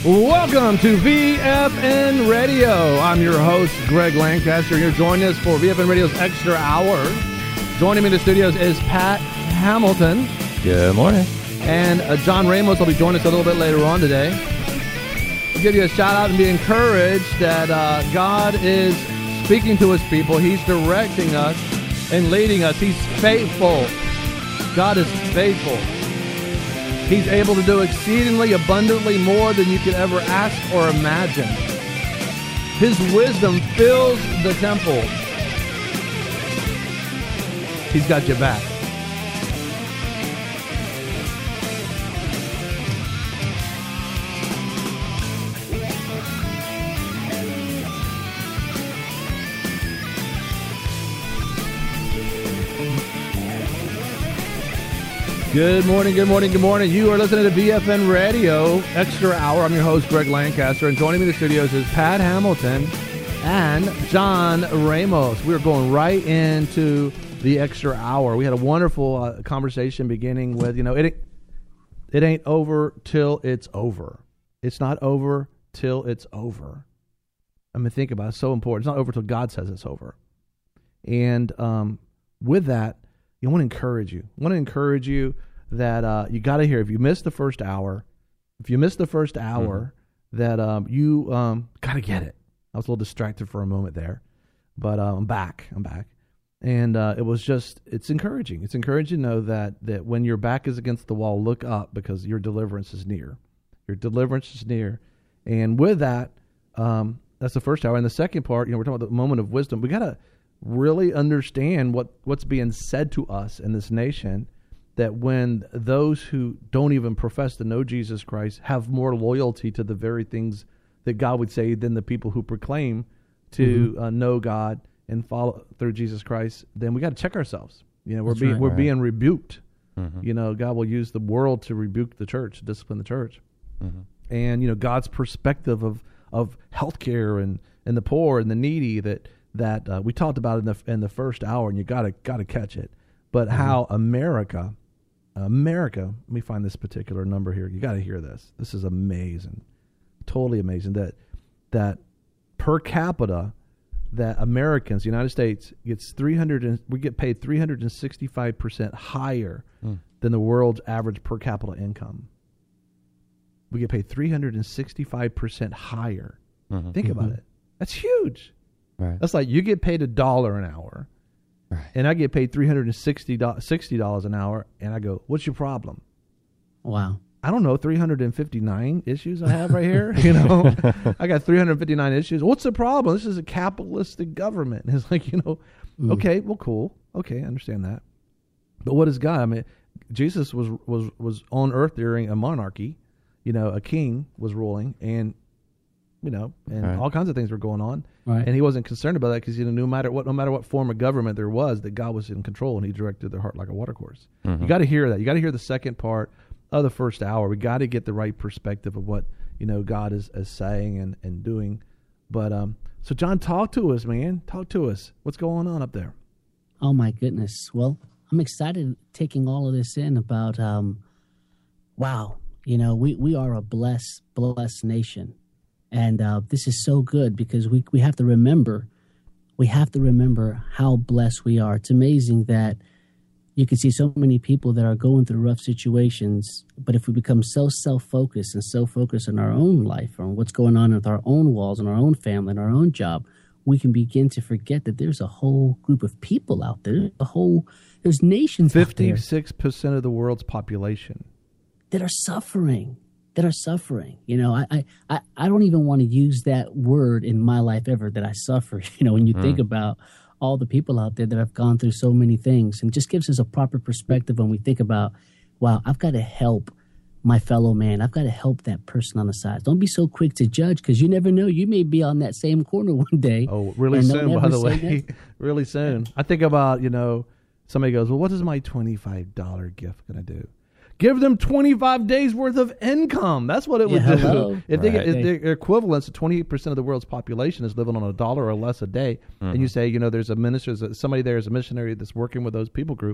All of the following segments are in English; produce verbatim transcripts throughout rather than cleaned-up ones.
Welcome to V F N Radio. I'm your host, Greg Lancaster, and you're joining us for V F N Radio's Extra Hour. Joining me in the studios is Pat Hamilton. Good morning. And uh, John Ramos will be joining us a little bit later on today. I'll give you a shout out and be encouraged that uh, God is speaking to his people. He's directing us and leading us. He's faithful. God is faithful. He's able to do exceedingly abundantly more than you could ever ask or imagine. His wisdom fills the temple. He's got your back. Good morning, good morning, good morning. You are listening to V F N Radio Extra Hour. I'm your host, Greg Lancaster, and joining me in the studios is Pat Hamilton and John Ramos. We're going right into the Extra Hour. We had a wonderful uh, conversation beginning with, you know, it, it ain't over till it's over. It's not over till it's over. I mean, think about it. It's so important. It's not over till God says it's over. And um, with that, I want to encourage you. I want to encourage you that uh, you got to hear. If you missed the first hour, if you missed the first hour, mm-hmm. that um, you um, got to get it. I was a little distracted for a moment there, but uh, I'm back. I'm back, and uh, it was just. It's encouraging. It's encouraging to know that that when your back is against the wall, look up because your deliverance is near. Your deliverance is near, and with that, um, that's the first hour. And the second part, you know, we're talking about the moment of wisdom. We got to really understand what, what's being said to us in this nation, that when those who don't even profess to know Jesus Christ have more loyalty to the very things that God would say than the people who proclaim to mm-hmm. uh, know God and follow through Jesus Christ, then we got to check ourselves. You know, we're That's being right, we're right. being rebuked. Mm-hmm. You know, God will use the world to rebuke the church, to discipline the church. Mm-hmm. And, you know, God's perspective of, of healthcare and, and the poor and the needy that that uh, we talked about in the in the first hour, and you gotta gotta catch it. But mm-hmm. how America, America, let me find this particular number here. You gotta hear this. This is amazing, totally amazing. That that per capita, that Americans, United States gets three hundred, and we get paid three hundred and sixty five percent higher mm. than the world's average per capita income. We get paid three hundred and sixty five percent higher. Mm-hmm. Think mm-hmm. about it. That's huge. Right. That's like you get paid a dollar an hour, right. and I get paid three hundred and sixty dollars an hour, and I go, "What's your problem?" Wow. I don't know, three hundred fifty-nine issues I have right here. You know, I got three hundred fifty-nine issues. What's the problem? This is a capitalistic government. And it's like, you know, mm. okay, well, cool, okay, I understand that. But what is God? I mean, Jesus was was was on earth during a monarchy. You know, a king was ruling, and you know, and right. all kinds of things were going on. Right. And he wasn't concerned about that because, you know, no matter what, no matter what form of government there was, that God was in control and he directed their heart like a watercourse. Mm-hmm. You got to hear that. You got to hear the second part of the first hour. We got to get the right perspective of what, you know, God is, is saying and, and doing. But, um, so John, talk to us, man. Talk to us. What's going on up there? Oh my goodness. Well, I'm excited taking all of this in about, um, wow, you know, we, we are a blessed, blessed nation. And uh, this is so good because we we have to remember, we have to remember how blessed we are. It's amazing that you can see so many people that are going through rough situations, but if we become so self-focused and so focused on our own life, on what's going on with our own walls and our own family and our own job, we can begin to forget that there's a whole group of people out there, a whole, there's nations fifty-six percent of the world's population that are suffering. that are suffering. You know, I, I, I don't even want to use that word in my life ever, that I suffer. You know, when you mm. think about all the people out there that have gone through so many things, and just gives us a proper perspective when we think about, wow, I've got to help my fellow man. I've got to help that person on the side. Don't be so quick to judge, because you never know. You may be on that same corner one day. Oh, really soon, by the way. Really soon. I think about, you know, somebody goes, well, what is my twenty-five dollars gift going to do? Give them twenty-five days worth of income. That's what it would yeah, do. Hello. If they right. get, if their equivalents, twenty-eight percent of the world's population is living on a dollar or less a day, mm-hmm. and you say, you know, there's a minister, there's somebody there is a missionary that's working with those people group,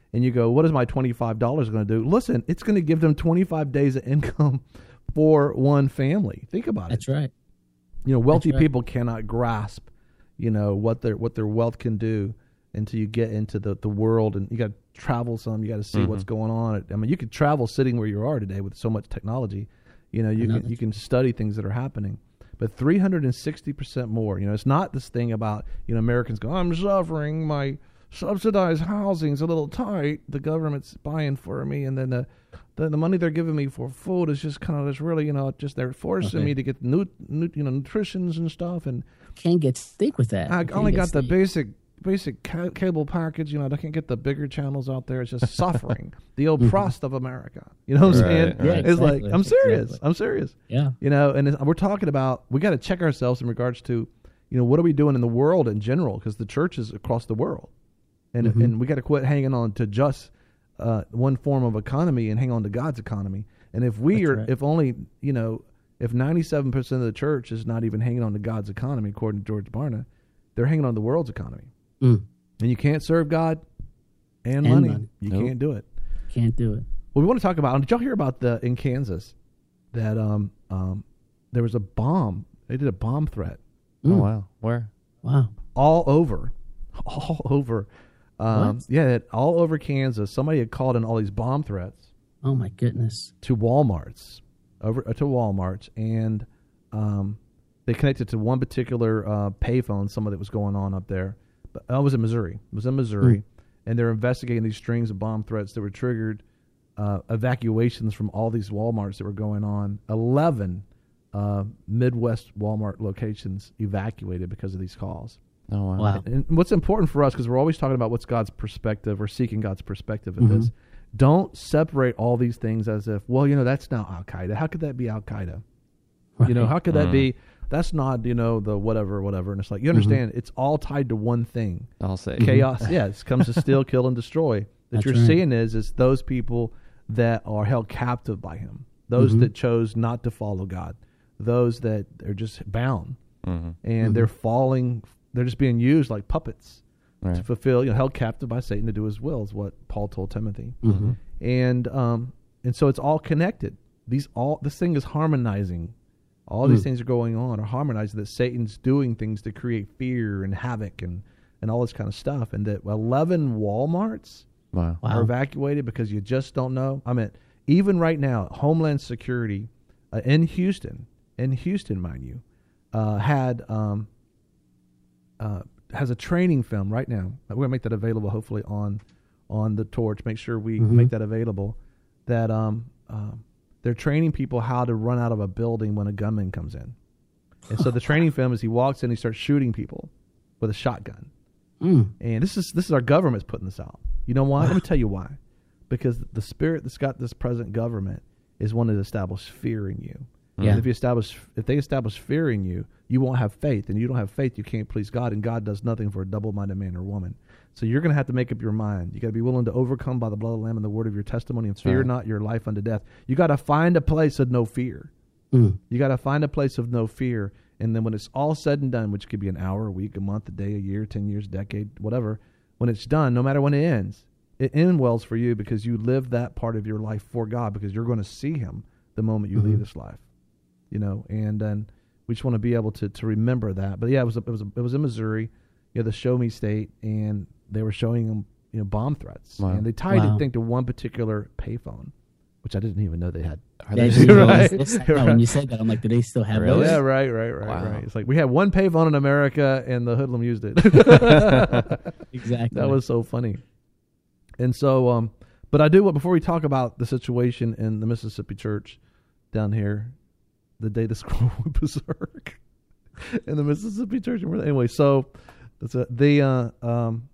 and you go, what is my twenty-five dollars going to do? Listen, it's going to give them twenty-five days of income for one family. Think about That's it. That's right. You know, wealthy right. people cannot grasp, you know, what their what their wealth can do until you get into the, the world, and you got to travel some. You got to see mm-hmm. what's going on. I mean, you could travel sitting where you are today with so much technology. You know, you can you can study things that are happening. But three hundred sixty percent more. You know, it's not this thing about, you know, Americans go, I'm suffering, my subsidized housing's a little tight, the government's buying for me, and then the the, the money they're giving me for food is just kind of just really, you know, just they're forcing okay. me to get new, new, you know, nutritions and stuff, and can't get steak with that. I can't only got steak. the basic basic ca- cable package. You know, I can't get the bigger channels out there. It's just suffering. The oppressed of America. You know what I'm right, saying? right. Yeah, It's exactly. like, I'm serious. Exactly. I'm serious. Yeah. You know, and it's, we're talking about, we got to check ourselves in regards to, you know, what are we doing in the world in general? Because the church is across the world. And Mm-hmm. and we got to quit hanging on to just uh, one form of economy and hang on to God's economy. And if we That's are, right. if only, you know, if ninety-seven percent of the church is not even hanging on to God's economy, according to George Barna, they're hanging on the world's economy. Mm. And you can't serve God and, And money. money. You Nope. can't do it. Can't do it. Well, we want to talk about, did y'all hear about the, in Kansas, that um, um, there was a bomb. They did a bomb threat. Oh, Mm. wow. Where? Wow. all over, all over. Um, What? yeah, it, all over Kansas. Somebody had called in all these bomb threats Oh my goodness. to Walmarts, over uh, to Walmarts, and um, they connected to one particular uh, payphone. Some of it was going on up there. But uh, it was in Missouri. It was in Missouri, Mm. and they're investigating these strings of bomb threats that were triggered. Uh, evacuations from all these Walmarts that were going on. Eleven uh, Midwest Walmart locations evacuated because of these calls. Oh, wow. Wow. And what's important for us, because we're always talking about what's God's perspective, or seeking God's perspective of Mhm. this, don't separate all these things as if, well, you know, that's now Al-Qaeda. How could that be Al-Qaeda? You know, Right. how could that Mm. be, that's not, you know, the whatever, whatever. And it's like, you understand, it's all tied to one thing. I'll say. Chaos, yeah, it comes to steal, kill, and destroy. That That's you're right. seeing is, is those people that are held captive by him, those Mhm. that chose not to follow God, those that are just bound, Mm-hmm. and they're falling, they're just being used like puppets to Right. fulfill, you know, held captive by Satan to do his will, is what Paul told Timothy. Mm-hmm. And um, and so it's all connected. These all this thing is harmonizing. All these Mm. things are going on are harmonizing. That Satan's doing things to create fear and havoc and, and all this kind of stuff. And that eleven Walmarts Wow. Wow. are evacuated because you just don't know. I mean, even right now, Homeland Security uh, in Houston, in Houston, mind you, uh, had um, uh, has a training film right now. We're gonna make that available, hopefully on on the Torch. Make sure we Mhm. make that available. That um, um, they're training people how to run out of a building when a gunman comes in. And so the training film is he walks in, he starts shooting people with a shotgun. Mm. And this is this is our government's putting this out. You know why? Let me tell you why. Because the spirit that's got this present government is one to establish fear in you. Yeah. And if you establish, if they establish fear in you, you won't have faith, and you don't have faith, you can't please God, and God does nothing for a double-minded man or woman. So you're going to have to make up your mind. You got to be willing to overcome by the blood of the Lamb and the word of your testimony, and That's fear right. not your life unto death. You got to find a place of no fear. Mm. You got to find a place of no fear, and then when it's all said and done, which could be an hour, a week, a month, a day, a year, ten years, decade, whatever, when it's done, no matter when it ends, it ends well for you because you live that part of your life for God, because you're going to see Him the moment you Mhm. leave this life, you know. And then we just want to be able to to remember that. But yeah, it was a, it was a, it was in Missouri, you know, the Show Me State, and they were showing them, you know, bomb threats, Wow. and they tied Wow. it, I think, to one particular payphone, which I didn't even know they had. Are Yeah, they do they Right. still- still- no, when you said that, I'm like, do they still have Really? those? Yeah, right, right, right, Wow. right. It's like we had one payphone in America, and the hoodlum used it. Exactly. That was so funny. And so, um, but I do want, before we talk about the situation in the Mississippi church down here, the day the scroll went berserk in the Mississippi church. Anyway, so that's a, the, uh, um,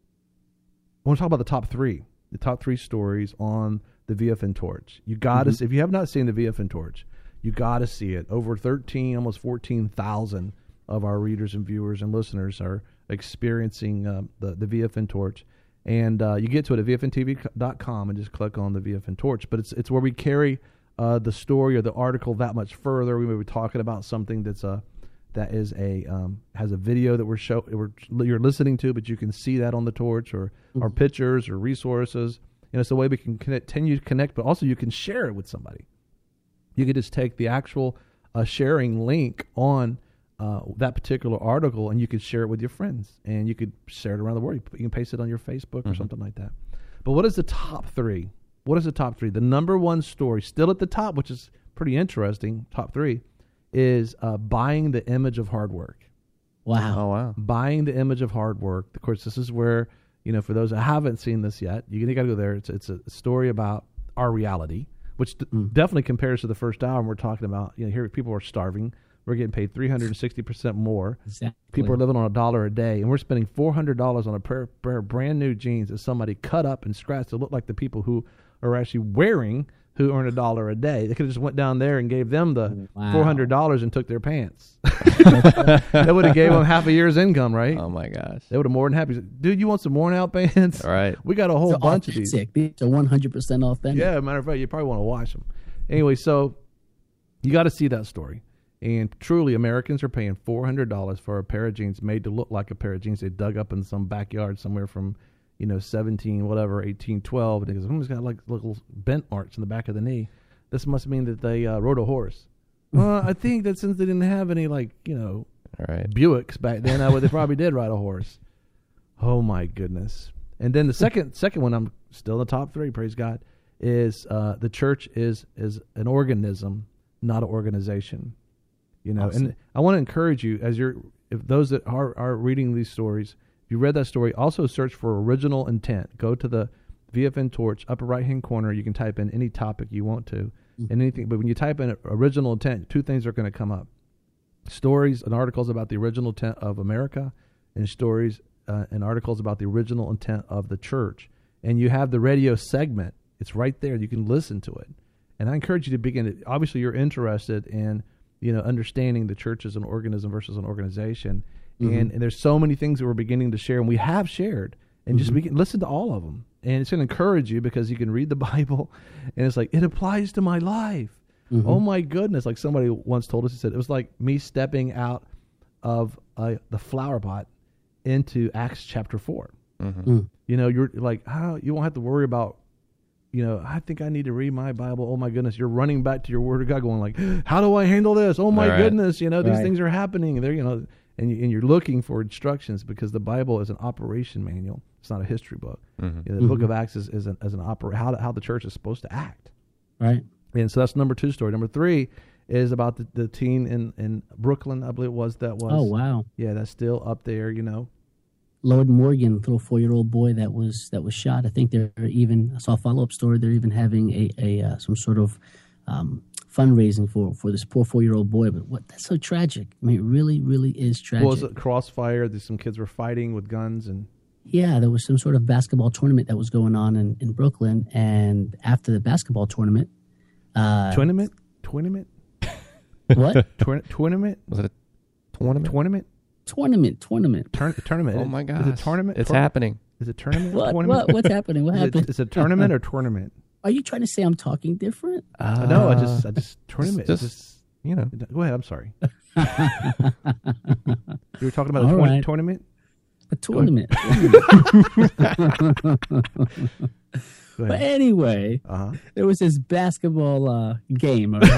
I want to talk about the top three, the top three stories on the V F N Torch. You got to, Mhm. if you have not seen the V F N Torch, you got to see it. Over thirteen, almost fourteen thousand of our readers and viewers and listeners are experiencing uh, the, the V F N Torch. And uh, you get to it at V F N T V dot com and just click on the V F N Torch. But it's it's where we carry uh, the story or the article that much further. We may be talking about something that's uh, that is a um, has a video that we're show we're, you're listening to, but you can see that on the torch, or mm-hmm. or pictures or resources. You know, it's a way we can continue to connect, but also you can share it with somebody. You could just take the actual uh, sharing link on uh, that particular article, and you could share it with your friends, and you could share it around the world. You can paste it on your Facebook mm-hmm. or something like that. But what is the top three? What is the top three? The number one story, still at the top, which is pretty interesting, top three, is uh, buying the image of hard work. Wow. Oh, wow. Buying the image of hard work. Of course, this is where, you know, for those that haven't seen this yet, you got to go there. It's, it's a story about our reality, which d- mm. definitely compares to the first hour. And we're talking about, you know, here people are starving. We're getting paid three hundred sixty percent more. Exactly. People are living on a dollar a day, and we're spending four hundred dollars on a pair, pair of brand new jeans that somebody cut up and scratched to look like the people who are actually wearing, who earn a dollar a day. They could have just went down there and gave them the wow. four hundred dollars and took their pants. That would have gave them half a year's income, right? Oh, my gosh. They would have more than happy. Dude, you want some worn out pants? All right. We got a whole so bunch authentic. of these. These are one hundred percent authentic. Yeah, matter of fact, you probably want to wash them. Anyway, so you got to see that story. And truly, Americans are paying four hundred dollars for a pair of jeans made to look like a pair of jeans they dug up in some backyard somewhere from, you know, seventeen, whatever, eighteen, twelve. And it goes, oh, it's got like little bent marks in the back of the knee. This must mean that they uh, rode a horse. Well, I think that since they didn't have any, like, you know, All right. Buicks back then, I would, they probably did ride a horse. Oh, my goodness. And then the second second one, I'm still in the top three, praise God, is uh, the church is is an organism, not an organization. You know, awesome. And I want to encourage you, as you're, if those that are, are reading these stories, if you read that story, also search for original intent. Go to the V F N Torch, upper right-hand corner. You can type in any topic you want to, mm-hmm. and anything. But when you type in original intent, two things are going to come up. Stories and articles about the original intent of America, and stories uh, and articles about the original intent of the church. And you have the radio segment. It's right there. You can listen to it. And I encourage you to begin it. Obviously, you're interested in, you know, understanding the church as an organism versus an organization. Mm-hmm. And, and there's so many things that we're beginning to share, and we have shared. And mm-hmm. just begin, listen to all of them. And it's going to encourage you because you can read the Bible, and it's like, it applies to my life. Mm-hmm. Oh, my goodness. Like somebody once told us, he said, it was like me stepping out of uh, the flower pot into Acts chapter four. Mm-hmm. Mm. You know, you're like, oh, you won't have to worry about, you know, I think I need to read my Bible. Oh, my goodness. You're running back to your word of God going like, how do I handle this? Oh, my right. goodness. You know, these right. things are happening. They're, you know, and, you, and you're looking for instructions because the Bible is an operation manual. It's not a history book. Mm-hmm. You know, the mm-hmm. book of Acts is, is an, as an opera, how, how the church is supposed to act. Right. And so that's number two story. Number three is about the, the teen in, in Brooklyn, I believe it was, that was. Oh, wow. Yeah, that's still up there, you know. Lord Morgan, little four-year-old boy that was that was shot. I think they're even, I saw a follow-up story, they're even having a, a uh, some sort of um, fundraising for, for this poor four-year-old boy. But what that's so tragic. I mean, it really, really is tragic. Well, it was a crossfire. There's some kids were fighting with guns. and Yeah, there was some sort of basketball tournament that was going on in, in Brooklyn. And after the basketball tournament... Uh, tournament? Tournament? What? Tour- tournament? Was it a tournament? Tournament? Tournament, tournament. Tur- tournament. Oh, my gosh. Is it tournament? It's Tour- happening. Is it tournament? What? Tournament? What? What's happening? What is happened? It, is it tournament or tournament? Are you trying to say I'm talking different? Uh, no, I just, I just, tournament. Just, just, just, you know. Go ahead, I'm sorry. You were talking about a All tour- right. tournament? A tournament. But anyway, uh-huh. there was this basketball uh, game. And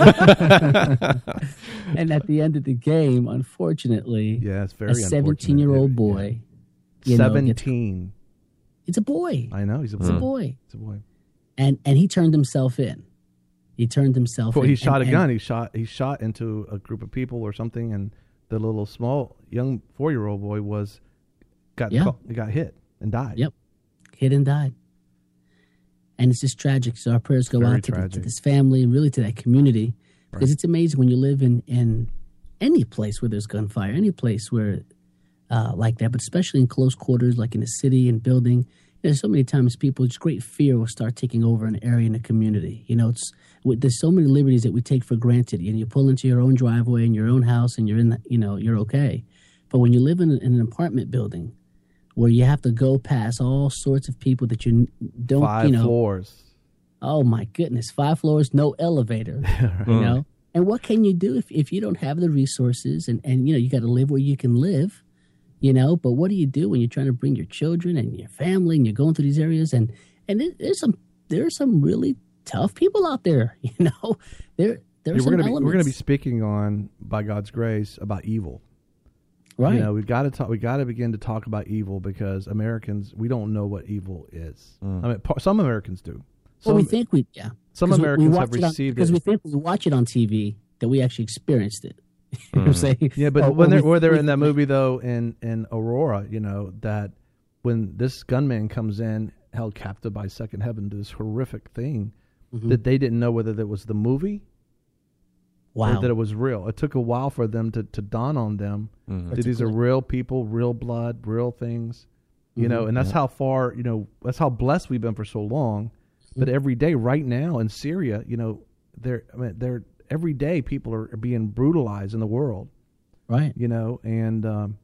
at the end of the game, unfortunately, yeah, it's very a seventeen-year-old boy. Yeah. You seventeen. Know, it's a boy. I know. He's a boy. It's a boy. It's a boy. And and he turned himself in. He turned himself well, in. He shot and, a gun. and, He shot He shot into a group of people or something, and the little small young four-year-old boy was got yeah. caught, got hit and died. Yep. Hit and died. And it's just tragic. So our prayers go out to, the, to this family and really to that community. Because right. it's amazing when you live in, in any place where there's gunfire, any place where uh, like that, but especially in close quarters, like in a city and building. There's so many times people, just great fear will start taking over an area in a community. You know, it's there's so many liberties that we take for granted. And you pull into your own driveway in your own house and you're in, the, you know, you're okay. But when you live in, in an apartment building, where you have to go past all sorts of people that you don't, Five you know. floors. Oh, my goodness. Five floors, no elevator, right. you know. And what can you do if, if you don't have the resources and, and you know, you got to live where you can live, you know, but what do you do when you're trying to bring your children and your family and you're going through these areas? And, and it, there's some, there are some really tough people out there, you know, there, there are yeah, some we're gonna elements. be, we're going to be speaking on, by God's grace, about evil. Right. You know, we've got to talk, we got to begin to talk about evil because Americans, we don't know what evil is. Mm. I mean, par- some Americans do. Some, well, we think we, yeah. Some Americans we, we have received because it. Because we think we watch it on T V, that we actually experienced it. You know what I'm saying? Yeah, but or, when or they're, we, or they're we, in that movie, though, in, in Aurora, you know, that when this gunman comes in, held captive by second heaven to this horrific thing, mm-hmm. that they didn't know whether that was the movie wow. or that it was real. It took a while for them to, to dawn on them mm-hmm. that these are real people, real blood, real things, you mm-hmm. know, and that's yeah. how far, you know, that's how blessed we've been for so long. But every day, right now in Syria, you know, they're I mean, they're every day people are, are being brutalized in the world, right? You know, and um,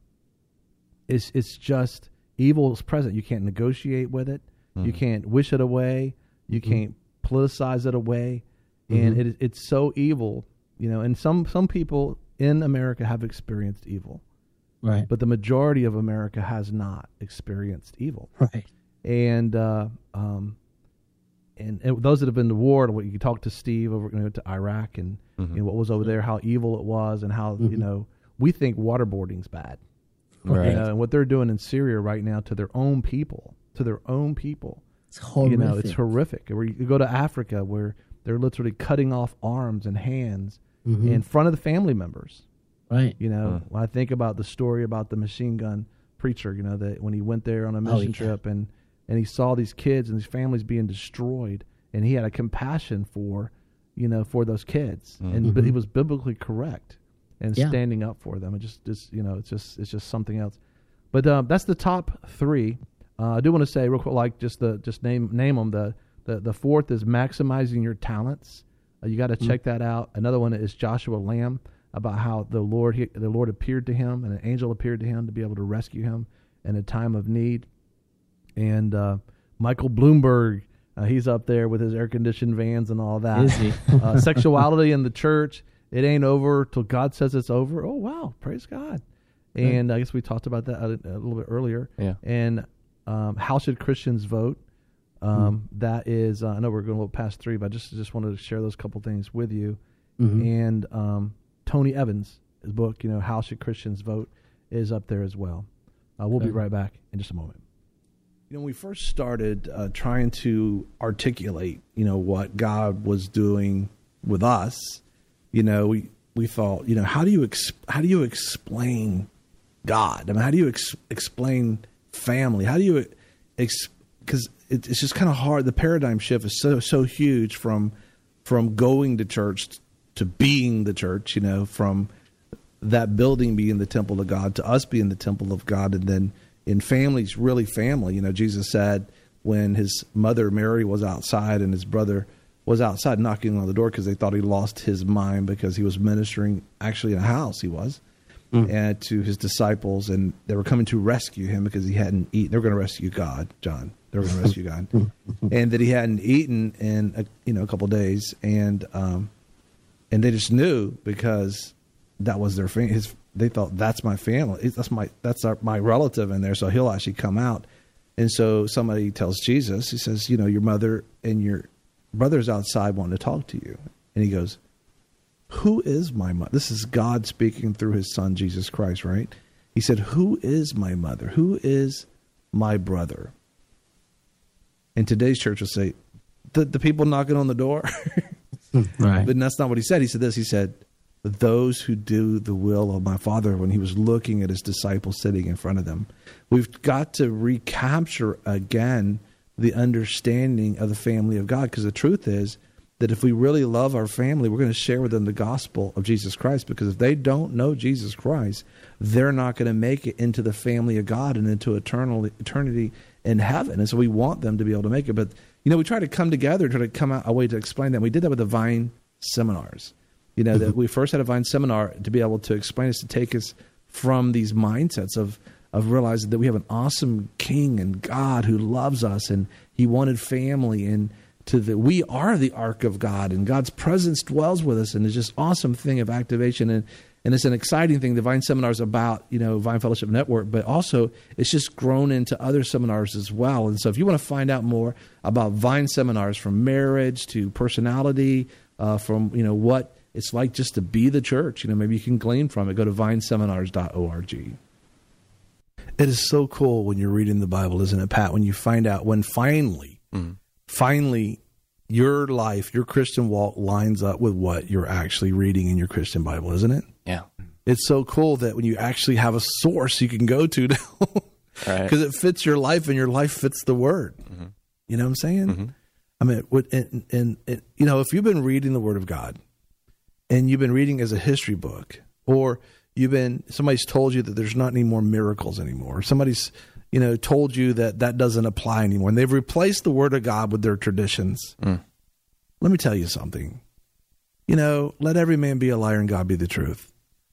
it's it's just evil is present. You can't negotiate with it. Mm-hmm. You can't wish it away. You mm-hmm. can't politicize it away, and mm-hmm. it it's so evil, you know. And some some people in America have experienced evil, right? But the majority of America has not experienced evil, right? And uh, um. And, and those that have been to war, you can talk to Steve over you know, to Iraq and mm-hmm. you know, what was over there, how evil it was, and how mm-hmm. you know we think waterboarding's bad, right? You know, and what they're doing in Syria right now to their own people, to their own people, it's horrific. You know, it's horrific. Where you go to Africa, where they're literally cutting off arms and hands mm-hmm. in front of the family members, right? You know, mm. when I think about the story about the machine gun preacher, you know, that when he went there on a mission oh, yeah. trip and. And he saw these kids and these families being destroyed, and he had a compassion for, you know, for those kids. Mm-hmm. And but he was biblically correct and yeah. standing up for them. It just, just, you know, it's just, it's just something else. But um, that's the top three. Uh, I do want to say real quick, like just the, just name name them. The the, the fourth is maximizing your talents. Uh, you got to mm-hmm. check that out. Another one is Joshua Lamb, about how the Lord, he, the Lord appeared to him, and an angel appeared to him to be able to rescue him in a time of need. And uh, Michael Bloomberg, uh, he's up there with his air-conditioned vans and all that. Is he? uh, sexuality in the church, it ain't over till God says it's over. Oh, wow, praise God. And right. I guess we talked about that a, a little bit earlier. Yeah. And um, how should Christians vote? Um, mm. That is, uh, I know we're going a little past three, but I just, just wanted to share those couple things with you. Mm-hmm. And um, Tony Evans, his book, you know, How Should Christians Vote, is up there as well. Uh, we'll okay. be right back in just a moment. You know, when we first started uh, trying to articulate, you know, what God was doing with us, you know, we, we thought, you know, how do you ex- how do you explain God? I mean, how do you ex- explain family? How do you ex- because it, it's just kind of hard. The paradigm shift is so so huge from from going to church to being the church. You know, from that building being the temple of God to us being the temple of God, and then. In families, really family. You know, Jesus said when his mother Mary was outside and his brother was outside knocking on the door because they thought he lost his mind because he was ministering actually in a house he was mm. and to his disciples, and they were coming to rescue him because he hadn't eaten. They were going to rescue God, John. They were going to rescue God, and that he hadn't eaten in a, you know a couple of days, and um, and they just knew because that was their fam- his. They thought that's my family. That's my that's our, my relative in there. So he'll actually come out. And so somebody tells Jesus, he says, you know, your mother and your brother's outside wanting to talk to you. And he goes, who is my mother? This is God speaking through his son, Jesus Christ, right? He said, who is my mother? Who is my brother? And today's church will say, the, the people knocking on the door. Right. But that's not what he said. He said this. He said, those who do the will of my Father, when he was looking at his disciples sitting in front of them. We've got to recapture again the understanding of the family of God, because the truth is that if we really love our family, we're going to share with them the gospel of Jesus Christ, because if they don't know Jesus Christ, they're not going to make it into the family of God and into eternal eternity in heaven. And so we want them to be able to make it. But, you know, we try to come together, try to come out a way to explain that. We did that with the Vine seminars. You know, that we first had a Vine seminar to be able to explain us, to take us from these mindsets of, of realizing that we have an awesome King and God who loves us, and he wanted family, and to the, we are the ark of God, and God's presence dwells with us, and it's just awesome thing of activation. And, and it's an exciting thing. The Vine Seminars about, you know, Vine Fellowship Network, but also it's just grown into other seminars as well. And so if you want to find out more about Vine Seminars, from marriage to personality, uh, from, you know, what it's like just to be the church, you know, maybe you can glean from it. Go to vine seminars dot org. It is so cool when you're reading the Bible, isn't it, Pat, when you find out, when finally, mm-hmm. finally, your life, your Christian walk lines up with what you're actually reading in your Christian Bible, isn't it? Yeah. It's so cool that when you actually have a source you can go to now, because right. it fits your life and your life fits the Word. Mm-hmm. You know what I'm saying? Mm-hmm. I mean, and, and, and, you know, if you've been reading the Word of God and you've been reading as a history book, or you've been, somebody's told you that there's not any more miracles anymore, or somebody's, you know, told you that that doesn't apply anymore, and they've replaced the Word of God with their traditions. Mm. Let me tell you something. You know, let every man be a liar and God be the truth.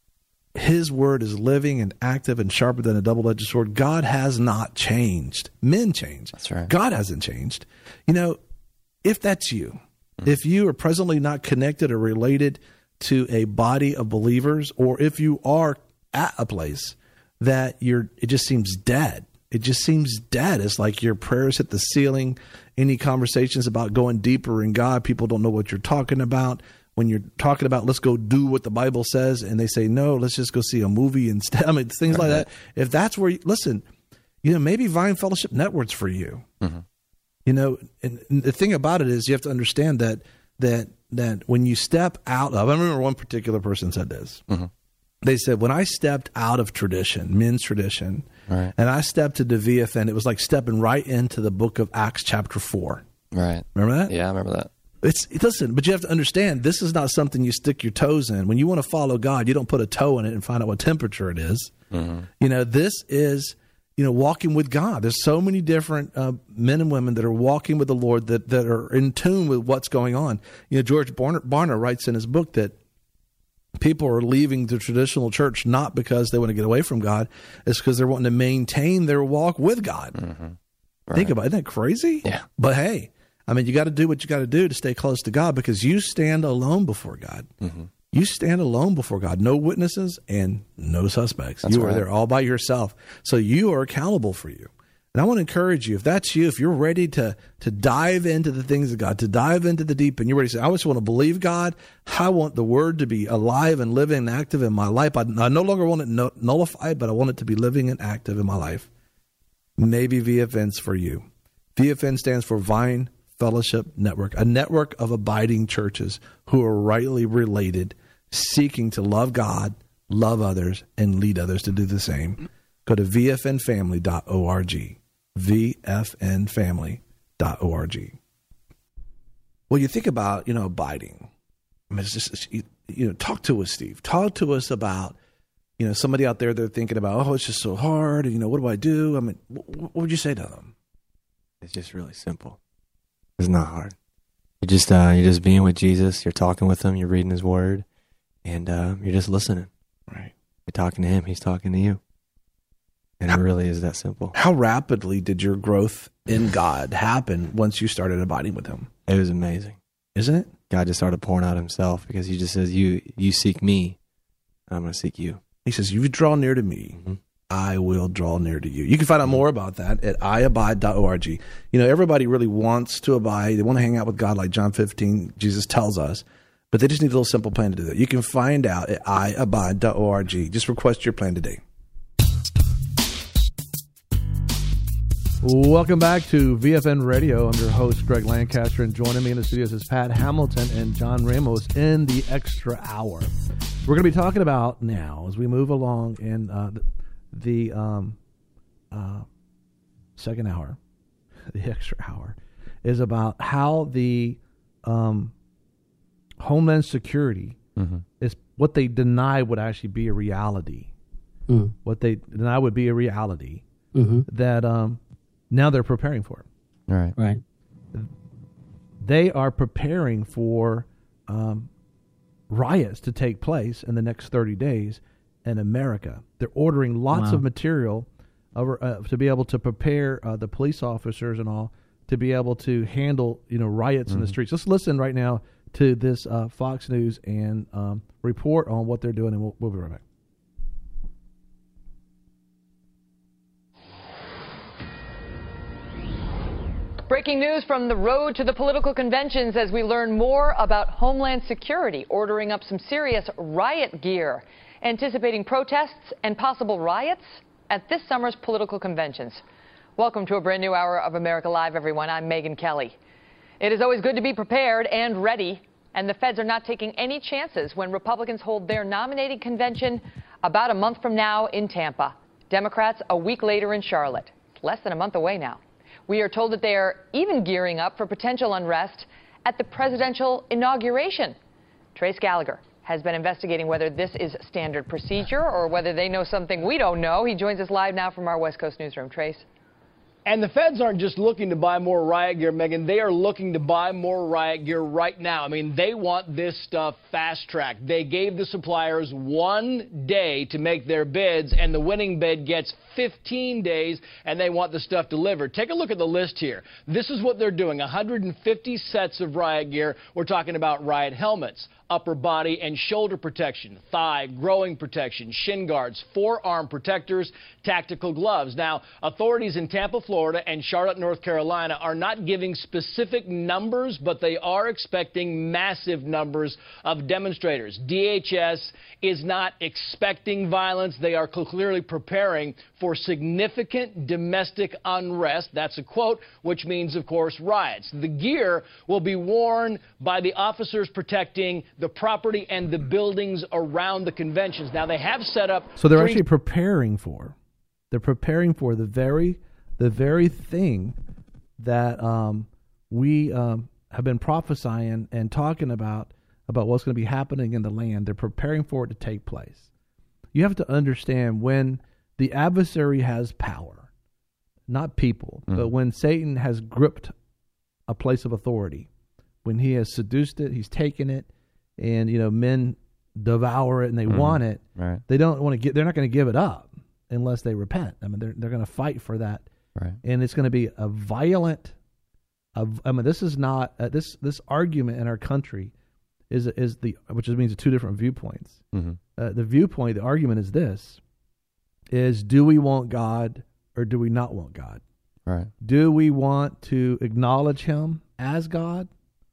His Word is living and active and sharper than a double-edged sword. God has not changed. Men change. That's right. God hasn't changed. You know, if that's you, mm. if you are presently not connected or related to a body of believers, or if you are at a place that you're, it just seems dead. It just seems dead. It's like your prayers hit the ceiling. Any conversations about going deeper in God, people don't know what you're talking about. When you're talking about, let's go do what the Bible says, and they say, no, let's just go see a movie instead. I mean, things like that. If that's where you, listen, you know, maybe Vine Fellowship Network's for you. Mm-hmm. You know, and, and the thing about it is you have to understand that, that, that when you step out of, I remember one particular person said this. Mm-hmm. They said, when I stepped out of tradition, men's tradition, right. and I stepped to the V F N, it was like stepping right into the book of Acts chapter four. Right. Remember that? Yeah, I remember that. It's listen, but you have to understand, this is not something you stick your toes in. When you want to follow God, you don't put a toe in it and find out what temperature it is. Mm-hmm. You know, this is, you know, walking with God. There's so many different uh, men and women that are walking with the Lord that, that are in tune with what's going on. You know, George Barna, Barna writes in his book that people are leaving the traditional church not because they want to get away from God. It's because they're wanting to maintain their walk with God. Mm-hmm. Right. Think about it. Isn't that crazy? Yeah. But hey, I mean, you got to do what you got to do to stay close to God, because you stand alone before God. Mm-hmm. You stand alone before God. No witnesses and no suspects. That's you are right. there all by yourself. So you are accountable for you. And I want to encourage you, if that's you, if you're ready to to dive into the things of God, to dive into the deep, and you're ready to say, I just want to believe God. I want the Word to be alive and living and active in my life. I, I no longer want it no, nullified, but I want it to be living and active in my life. Maybe V F N's for you. V F N stands for Vine Fellowship Network, a network of abiding churches who are rightly related, seeking to love God, love others, and lead others to do the same. Go to v f n family dot org. v f n family dot org. Well, you think about, you know, abiding. I mean, it's just, you, you know, talk to us, Steve. Talk to us about, you know, somebody out there, they're thinking about, oh, it's just so hard. You know, what do I do? I mean, what, what would you say to them? It's just really simple. It's not hard. You're just, uh, you're just being with Jesus. You're talking with him. You're reading his word, and uh, you're just listening. Right. You're talking to him. He's talking to you. And how, it really is that simple. How rapidly did your growth in God happen once you started abiding with him? It was amazing. Isn't it? God just started pouring out himself, because he just says, you you seek me, I'm going to seek you. He says, you draw near to me, mm-hmm. I will draw near to you. You can find out more about that at i abide dot org. You know, everybody really wants to abide. They want to hang out with God like John fifteen, Jesus tells us. But they just need a little simple plan to do that. You can find out at i abide dot org. Just request your plan today. Welcome back to V F N Radio. I'm your host, Greg Lancaster, and joining me in the studios is Pat Hamilton and John Ramos in the Extra Hour. We're going to be talking about now, as we move along in uh, the, the um, uh, second hour, the Extra Hour, is about how the um, Homeland Security mm-hmm. is what they deny would actually be a reality. Mm. What they deny would be a reality mm-hmm. that um, now they're preparing for. Right. Right. They are preparing for um, riots to take place in the next thirty days in America. They're ordering lots wow. of material over, uh, to be able to prepare uh, the police officers and all to be able to handle, you know, riots mm-hmm. in the streets. Let's listen right now to this uh, Fox News and um, report on what they're doing, and we'll, we'll be right back. Breaking news from the road to the political conventions as we learn more about Homeland Security ordering up some serious riot gear, anticipating protests and possible riots at this summer's political conventions. Welcome to a brand new hour of America Live, everyone. I'm Megyn Kelly. It is always good to be prepared and ready, and the feds are not taking any chances when Republicans hold their nominating convention about a month from now in Tampa. Democrats a week later in Charlotte. It's less than a month away now. We are told that they are even gearing up for potential unrest at the presidential inauguration. Trace Gallagher has been investigating whether this is standard procedure or whether they know something we don't know. He joins us live now from our West Coast newsroom. Trace. And the feds aren't just looking to buy more riot gear, Megyn. They are looking to buy more riot gear right now. I mean, they want this stuff fast-tracked. They gave the suppliers one day to make their bids, and the winning bid gets fifteen days, and they want the stuff delivered. Take a look at the list here. This is what they're doing, one hundred fifty sets of riot gear. We're talking about riot helmets, upper body and shoulder protection, thigh, growing protection, shin guards, forearm protectors, tactical gloves. Now, authorities in Tampa, Florida and Charlotte, North Carolina are not giving specific numbers, but they are expecting massive numbers of demonstrators. D H S is not expecting violence. They are clearly preparing for significant domestic unrest. That's a quote, which means, of course, riots. The gear will be worn by the officers protecting the property and the buildings around the conventions. Now, they have set up... So they're three- actually preparing for, they're preparing for the very, the very thing that um, we um, have been prophesying and talking about, about what's going to be happening in the land. They're preparing for it to take place. You have to understand, when the adversary has power, not people, mm. but when Satan has gripped a place of authority, when he has seduced it, he's taken it, and, you know, men devour it and they mm. want it. Right. They don't want to get, they're not going to give it up unless they repent. I mean, they're, they're going to fight for that. Right. And it's going to be a violent, a, I mean, this is not, uh, this, this argument in our country is, is the, which means two different viewpoints. Mm-hmm. Uh, the viewpoint, the argument is this, is do we want God or do we not want God? Right. Do we want to acknowledge him as God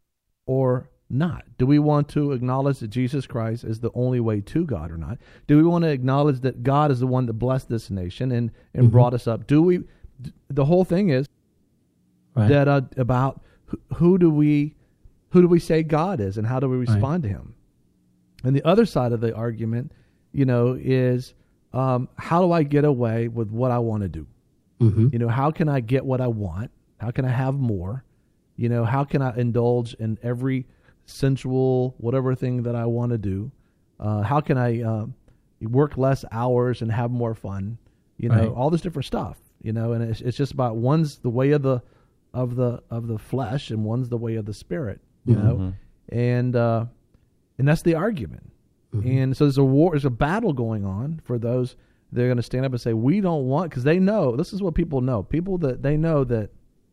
or not? Do we want to acknowledge that Jesus Christ is the only way to God or not? Do we want to acknowledge that God is the one that blessed this nation and, and mm-hmm. brought us up? Do we, the whole thing is right. that uh, about who, who do we, who do we say God is and how do we respond right. to him? And the other side of the argument, you know, is um, how do I get away with what I want to do? Mm-hmm. You know, how can I get what I want? How can I have more? You know, how can I indulge in every sensual, whatever thing that I want to do? Uh, how can I uh, work less hours and have more fun? You know, right. all this different stuff. You know, and it's, it's just about one's the way of the of the of the flesh and one's the way of the spirit. You mm-hmm. know, and uh, and that's the argument. Mm-hmm. And so there's a war, there's a battle going on for those they're going to stand up and say we don't want, because they know this is what people know. People that they know that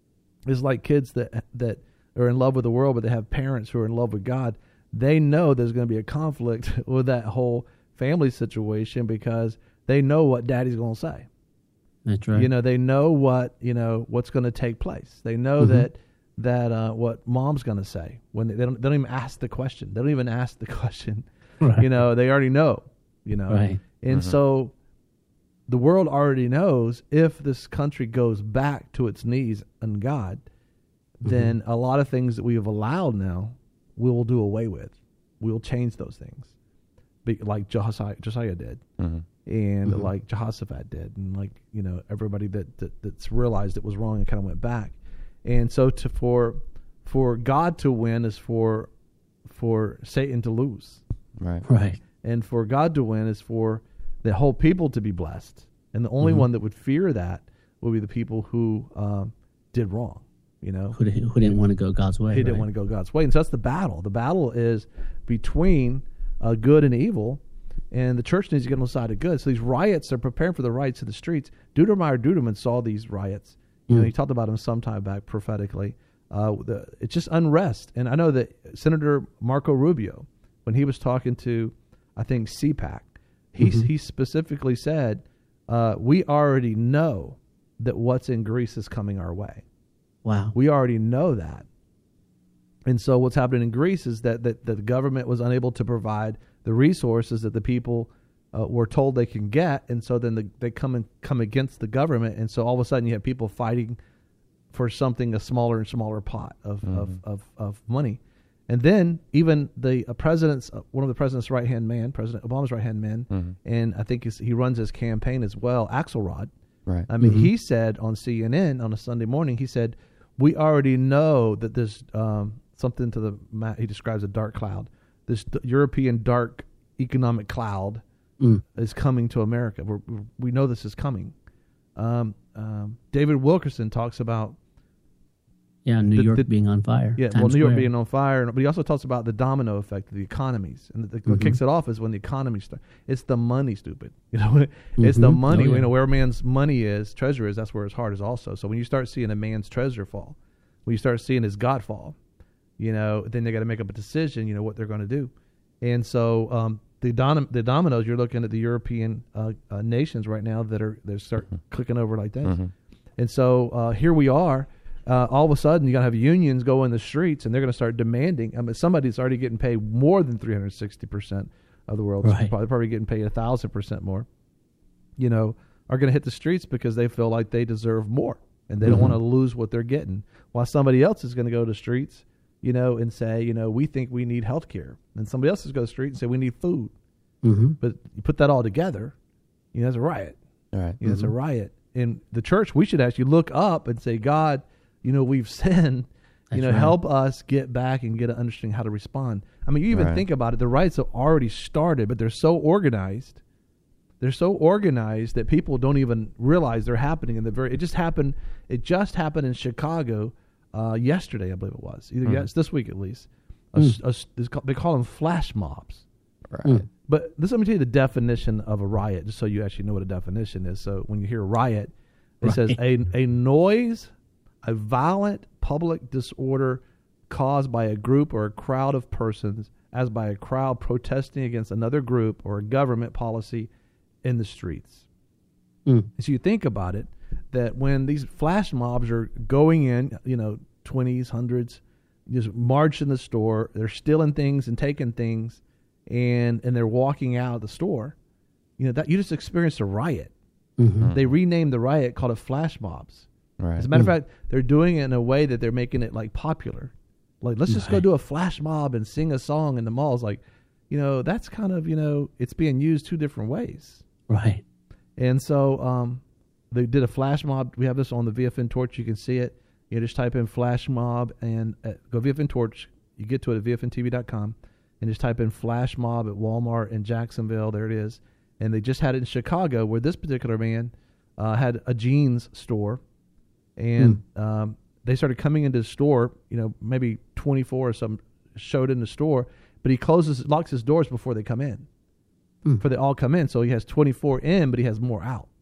is like kids that that. are in love with the world, but they have parents who are in love with God. They know there's going to be a conflict with that whole family situation because they know what daddy's going to say. That's right. You know, they know what, you know, what's going to take place. They know mm-hmm. that, that, uh, what mom's going to say when they, they don't, they don't even ask the question. They don't even ask the question, right. you know, they already know, you know, right. and mm-hmm. so the world already knows if this country goes back to its knees in God, then mm-hmm. a lot of things that we have allowed now, we will do away with. We will change those things, Be, like Josiah, Josiah did, mm-hmm. and mm-hmm. like Jehoshaphat did, and like you know everybody that, that that's realized it was wrong and kind of went back. And so to for for God to win is for for Satan to lose, right? Right. And for God to win is for the whole people to be blessed, and the only mm-hmm. one that would fear that would be the people who um, did wrong. You know, who, who didn't want to go God's way. He right? didn't want to go God's way. And so that's the battle. The battle is between uh, good and evil, and the church needs to get on the side of good. So these riots are preparing for the riots in the streets. Deuteronomy Duderman saw these riots You know, Mm. he talked about him some time back prophetically. Uh, the, it's just unrest. And I know that Senator Marco Rubio, when he was talking to, I think, C PAC, he, Mhm. he specifically said, uh, we already know that what's in Greece is coming our way. Wow. We already know that. And so what's happening in Greece is that, that, that the government was unable to provide the resources that the people uh, were told they can get. And so then the, they come and come against the government. And so all of a sudden you have people fighting for something, a smaller and smaller pot of, Mhm. of, of, of money. And then even the uh, president's, uh, one of the president's right-hand man, President Obama's right-hand man, Mhm. and I think he's, he runs his campaign as well, Axelrod. Right. I mean, Mhm. he said on C N N on a Sunday morning, he said, we already know that there's um, something to the, ma- he describes a dark cloud. This d- European dark economic cloud Mm. is coming to America. We're, we're, we know this is coming. Um, um, David Wilkerson talks about, Yeah, New The- York the- being on fire. yeah, Times well, New York Square. being on fire, but he also talks about the domino effect of the economies. And the, what Mhm. kicks it off is when the economy starts. It's the money, stupid. You know, it's the Mhm. money. Oh, yeah. You know, where a man's money is, treasure is, that's where his heart is also. So when you start seeing a man's treasure fall, when you start seeing his God fall, you know, then they got to make up a decision, you know, what they're going to do. And so um, the, dom- the dominoes, you're looking at the European uh, uh, nations right now that are, they start clicking over like that. Mhm. And so uh, here we are. Uh, all of a sudden, you got to have unions go in the streets, and they're going to start demanding. I mean, somebody's already getting paid more than three hundred sixty percent of the world. Right. Probably, probably getting paid one thousand percent more. You know, are going to hit the streets because they feel like they deserve more, and they don't Mhm. want to lose what they're getting. While somebody else is going to go to the streets, you know, and say, you know, we think we need health care. And somebody else is going to the street and say we need food. Mhm. But you put that all together, you know, it's a riot. All right. You know, it's a Mhm. riot. In the church, we should actually look up and say, God, you know, we've sinned. You That's know, right. help us get back and get an understanding how to respond. I mean, you even Right. think about it. The riots have already started, but they're so organized. They're so organized that people don't even realize they're happening. In the very, it just happened. It just happened in Chicago uh, yesterday, I believe it was. Either Mhm. yes, this week at least. A s- a s- it's called- they call them flash mobs. Right. Mm. But this, let me tell you the definition of a riot, just so you actually know what a definition is. So when you hear riot, it Right. says a, a noise, a violent public disorder caused by a group or a crowd of persons, as by a crowd protesting against another group or a government policy in the streets. Mm. And so you think about it, that when these flash mobs are going in, you know, twenties, hundreds, just marching the store, they're stealing things and taking things, and and they're walking out of the store, you know, that you just experienced a riot. Mhm. They renamed the riot, called it flash mobs. Right. As a matter Mm. of fact, they're doing it in a way that they're making it like popular. Like, let's just go Right. do a flash mob and sing a song in the malls. Like, you know, that's kind of, you know, it's being used two different ways. Right. And so um, they did a flash mob. We have this on the V F N Torch. You can see it. You just type in flash mob and uh, go V F N Torch. You get to it at V F N T V dot com and just type in flash mob at Walmart in Jacksonville. There it is. And they just had it in Chicago, where this particular man uh, had a jeans store. And um, they started coming into the store, you know, maybe twenty-four or something showed in the store, but he closes, locks his doors before they come in. Mm. Before they all come in. So he has twenty-four in, but he has more out.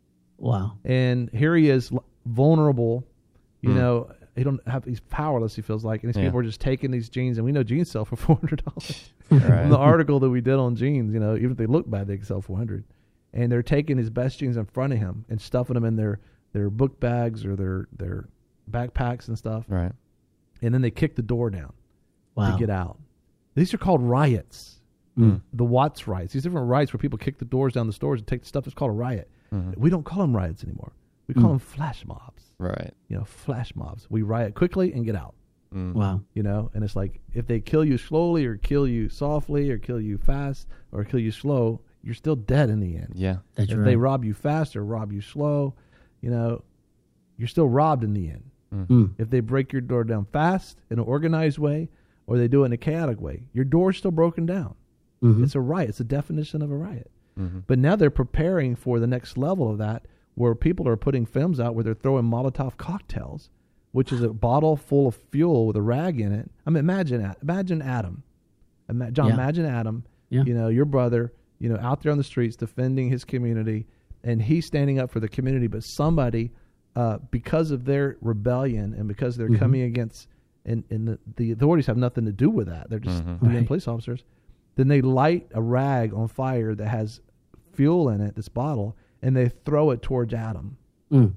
Wow. And here he is, l- vulnerable. You Mm. know, he don't have. He's powerless. He feels like, and these Yeah. people are just taking these jeans, and we know jeans sell for four hundred dollars. Right. From the article that we did on jeans, you know, even if they look bad, they can sell four hundred. And they're taking his best jeans in front of him and stuffing them in their their book bags or their their backpacks and stuff. Right. And then they kick the door down Wow. to get out. These are called riots. Mm. The Watts riots. These different riots where people kick the doors down the stores and take the stuff. It's called a riot. Mhm. We don't call them riots anymore. We call Mm. them flash mobs. Right. You know, flash mobs. We riot quickly and get out. Mm. Wow. You know, and it's like if they kill you slowly or kill you softly or kill you fast or kill you slow, you're still dead in the end. Yeah. That's if right. they rob you fast or rob you slow, you know, you're still robbed in the end. Mm. If they break your door down fast in an organized way or they do it in a chaotic way, your door's still broken down. Mhm. It's a riot. It's a definition of a riot. Mm-hmm. But now they're preparing for the next level of that, where people are putting films out where they're throwing Molotov cocktails, which is a bottle full of fuel with a rag in it. I mean, imagine, imagine Adam, Ima- John. Yeah. Imagine Adam. Yeah. You know, your brother. You know, out there on the streets defending his community, and he's standing up for the community. But somebody uh, because of their rebellion and because they're Mhm. coming against, and, and the, the authorities have nothing to do with that. They're just Mhm. being Right. police officers. Then they light a rag on fire that has fuel in it, this bottle, and they throw it towards Adam. Mm.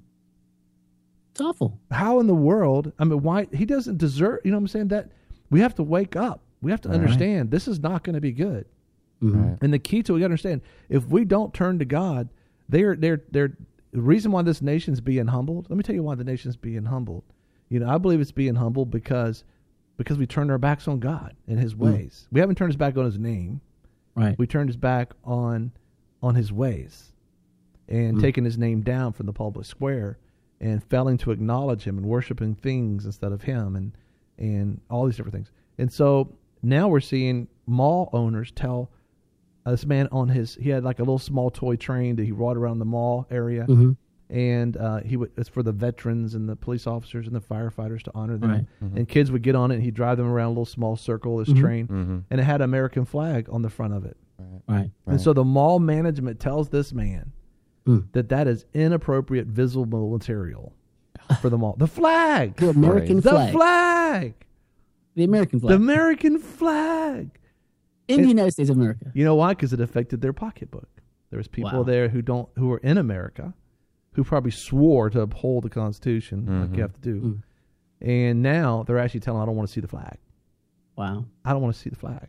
It's awful. How in the world? I mean, why he doesn't deserve? You know what I'm saying? That we have to wake up. We have to Right. understand this is not going to be good. Mhm. Right. And the key to it, we got to understand, if we don't turn to God, they're they're they're the reason why this nation's being humbled. Let me tell you why the nation's being humbled. You know, I believe it's being humbled because because we turned our backs on God and His ways. We haven't turned His back on His name. Right. We turned His back on on His ways, and Mm. taking His name down from the public square, and failing to acknowledge Him and worshiping things instead of Him, and and all these different things. And so now we're seeing mall owners tell uh, this man on his, he had like a little small toy train that he rode around the mall area, hmm and uh, he would, it's for the veterans and the police officers and the firefighters to honor them. Right. Mhm. And kids would get on it, and he'd drive them around a little small circle, this Mhm. train, Mhm. and it had an American flag on the front of it. Right. Right. And so the mall management tells this man Mm. that that is inappropriate visible material for the mall. The flag! The American The flag. flag! The American The flag. American flag! in the and- United States of America. You know why? Because it affected their pocketbook. There's people Wow. there who don't, who are in America, who probably swore to uphold the Constitution, like Mhm. you have to do. Mm. And now they're actually telling, I don't want to see the flag. Wow. I don't want to see the flag.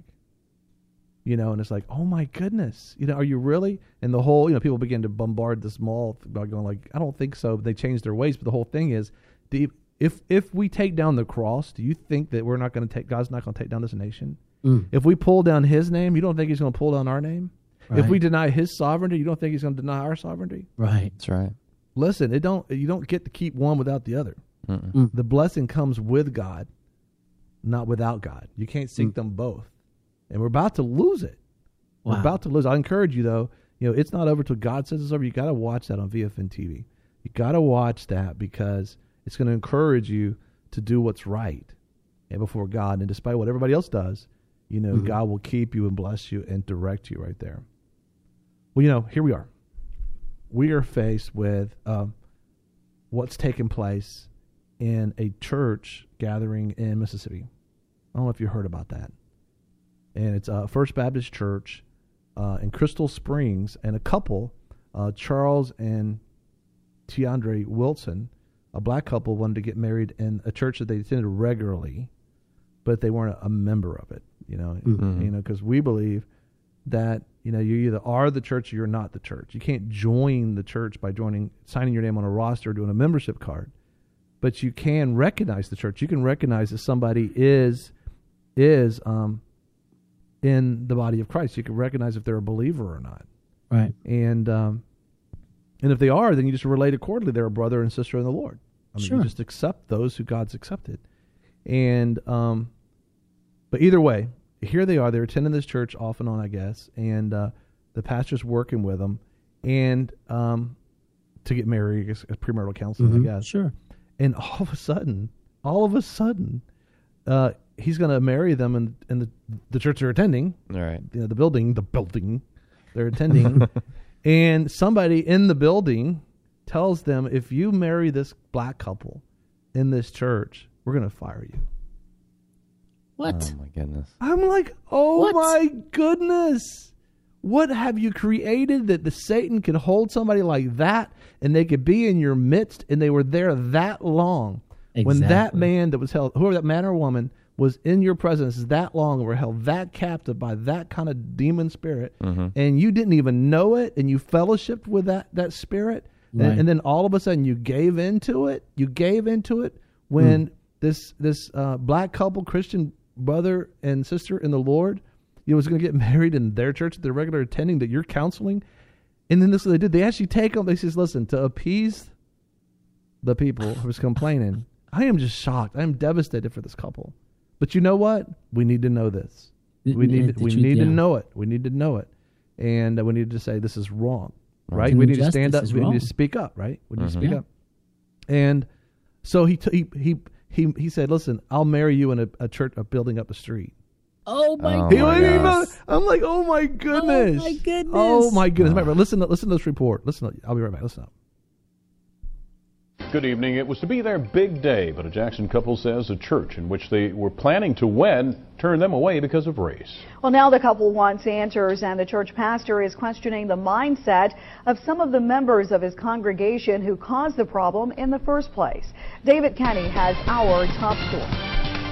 You know, and it's like, oh my goodness. You know, are you really? And the whole, you know, people begin to bombard this mall by going like, I don't think so. They changed their ways. But the whole thing is, do you, if if we take down the cross, do you think that we're not going to take, God's not going to take down this nation? Mm. If we pull down His name, you don't think He's going to pull down our name? If Right. we deny His sovereignty, you don't think He's going to deny our sovereignty? Right. That's right. Listen, it don't. You don't get to keep one without the other. Mm-mm. Mm. The blessing comes with God, not without God. You can't seek Mm. them both, and we're about to lose it. We're Wow. about to lose. I encourage you though. You know, it's not over till God says it's over. You got to watch that on V F N T V. You got to watch that because it's going to encourage you to do what's right, and before God, and despite what everybody else does, you know, Mhm. God will keep you and bless you and direct you right there. Well, you know, here we are. We are faced with um, what's taking place in a church gathering in Mississippi. I don't know if you heard about that. And it's uh, First Baptist Church uh, in Crystal Springs, and a couple, uh, Charles and Tiandre Wilson, a black couple, wanted to get married in a church that they attended regularly, but they weren't a, a member of it. You know, Mhm. you know, because we believe that you know you either are the church or you're not the church. You can't join the church by joining, signing your name on a roster, or doing a membership card, but you can recognize the church. You can recognize that somebody is is um, in the body of Christ. You can recognize if they're a believer or not, Right. and um, and if they are, then you just relate accordingly. They're a brother and sister in the Lord. I mean, Sure. you just accept those who God's accepted, and um, but either way, here they are. They're attending this church off and on, I guess, and uh, the pastor's working with them, and um, to get married, I guess, as premarital counseling, Mhm. I guess. Sure. And all of a sudden, all of a sudden, uh, he's going to marry them in, in the, the church they're attending, All right. you know, the building, the building they're attending. And somebody in the building tells them, if you marry this black couple in this church, we're going to fire you. What? Oh my goodness. I'm like, oh What? my goodness. What have you created that the Satan could hold somebody like that and they could be in your midst, and they were there that long? When that Exactly. man that was held, whoever that man or woman was in your presence that long, and were held that captive by that kind of demon spirit, Mhm. and you didn't even know it, and you fellowshiped with that, that spirit, Right. and, and then all of a sudden you gave into it. You gave into it when this this uh, black couple, Christian brother and sister in the Lord, you know, was going to get married in their church that they're regular attending, that you're counseling. And then this is what they did. They actually take them. They says, listen, to appease the people who was complaining, I am just shocked. I am devastated for this couple. But you know what? We need to know this. The- We the- need the we truth, need yeah. to know it. We need to know it. And uh, we need to say this is wrong. Right? And We need to stand up. injustice is We need wrong. to speak up, right? We need to Mhm. speak Yeah. up. And so he t- he he he he said, "Listen, I'll marry you in a, a church, a building up the street." Oh my Oh He my wouldn't even- gosh. I'm like, oh my goodness. my goodness. Oh my goodness. Matter of fact, listen, to, listen to this report. Listen, to, I'll be right back. Listen up. good evening. It was to be their big day, but a Jackson couple says a church in which they were planning to wed turned them away because of race. Well, now the couple wants answers, and the church pastor is questioning the mindset of some of the members of his congregation who caused the problem in the first place. David Kenny has our top story.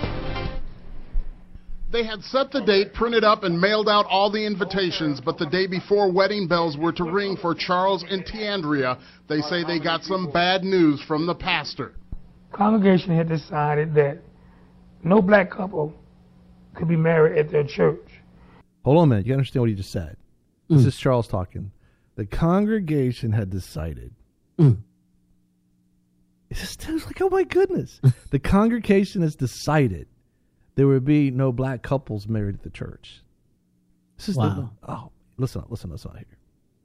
They had set the date, printed up, and mailed out all the invitations, but the day before wedding bells were to ring for Charles and Tiandria, they say they got some bad news from the pastor. Congregation had decided that no black couple could be married at their church. Hold on a minute. You understand what he just said? Mm. This is Charles talking. The congregation had decided. Mm. It's just, it was like, oh my goodness. The congregation has decided there would be no black couples married at the church. This is wow. the, oh, listen up, listen, listen here.